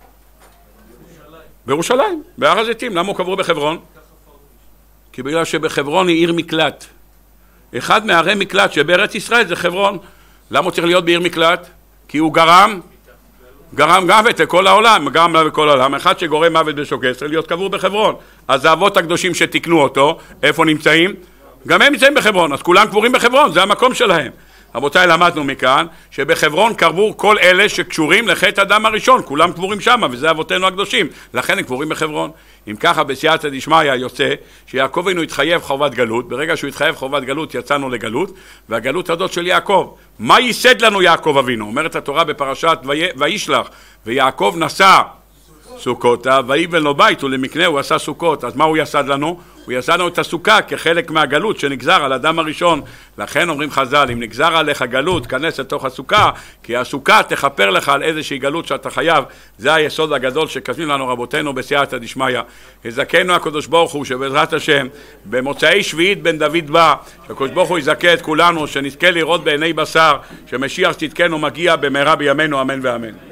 בירושלים, בהר הזיתים. למה הוא קבור בחברון? כי בגלל שבחברון היא עיר מקלט. אחד מערי מקלט שבארץ ישראל זה חברון. למה הוא צריך להיות בעיר מקלט? כי הוא גרם, גרם מוות לכל העולם, גרם מוות לכל העולם. אחד שגורם מוות בשוגג צריך להיות קבור בחברון. אז האבות הקדושים שתיקנו אותו, איפה נמצאים? גם הם נמצאים בחברון, אז כולם קבורים בחברון, זה המקום שלהם. רבותיי, למדנו מכאן שבחברון קברו כל אלה שקשורים לחטא אדם הראשון, כולם קבורים שם, וזה אבותינו הקדושים, לכן הם קבורים בחברון. אם ככה בסייעתא דשמיא יוצא שיעקב אבינו התחייב חובת גלות, ברגע שהוא התחייב חובת גלות יצאנו לגלות, והגלות הזאת של יעקב. מה ייסד לנו יעקב אבינו? אומרת התורה בפרשת וישלח, ויעקב נשא סוכותה, ויבן לו בית ולמקנה הוא עשה סוכות. אז מה הוא יסד לנו? הוא יסד לנו את הסוכה כחלק מהגלות שנגזר על אדם הראשון. לכן אומרים חז"ל, אם נגזר עליך גלות, כנס לתוך הסוכה, כי הסוכה תכפר לך על איזושהי גלות שאתה חייב. זה היסוד הגדול שכתבים לנו רבותינו בסייעתא דשמיא. יזכנו הקדוש ברוך הוא שבעזרת השם במוצאי שביעית בן דוד בא, שהקדוש ברוך הוא יזכה את כולנו, שנזכה לראות בעיני בשר שמשיח צדקנו מגיע במהרה בימינו, אמן ואמן.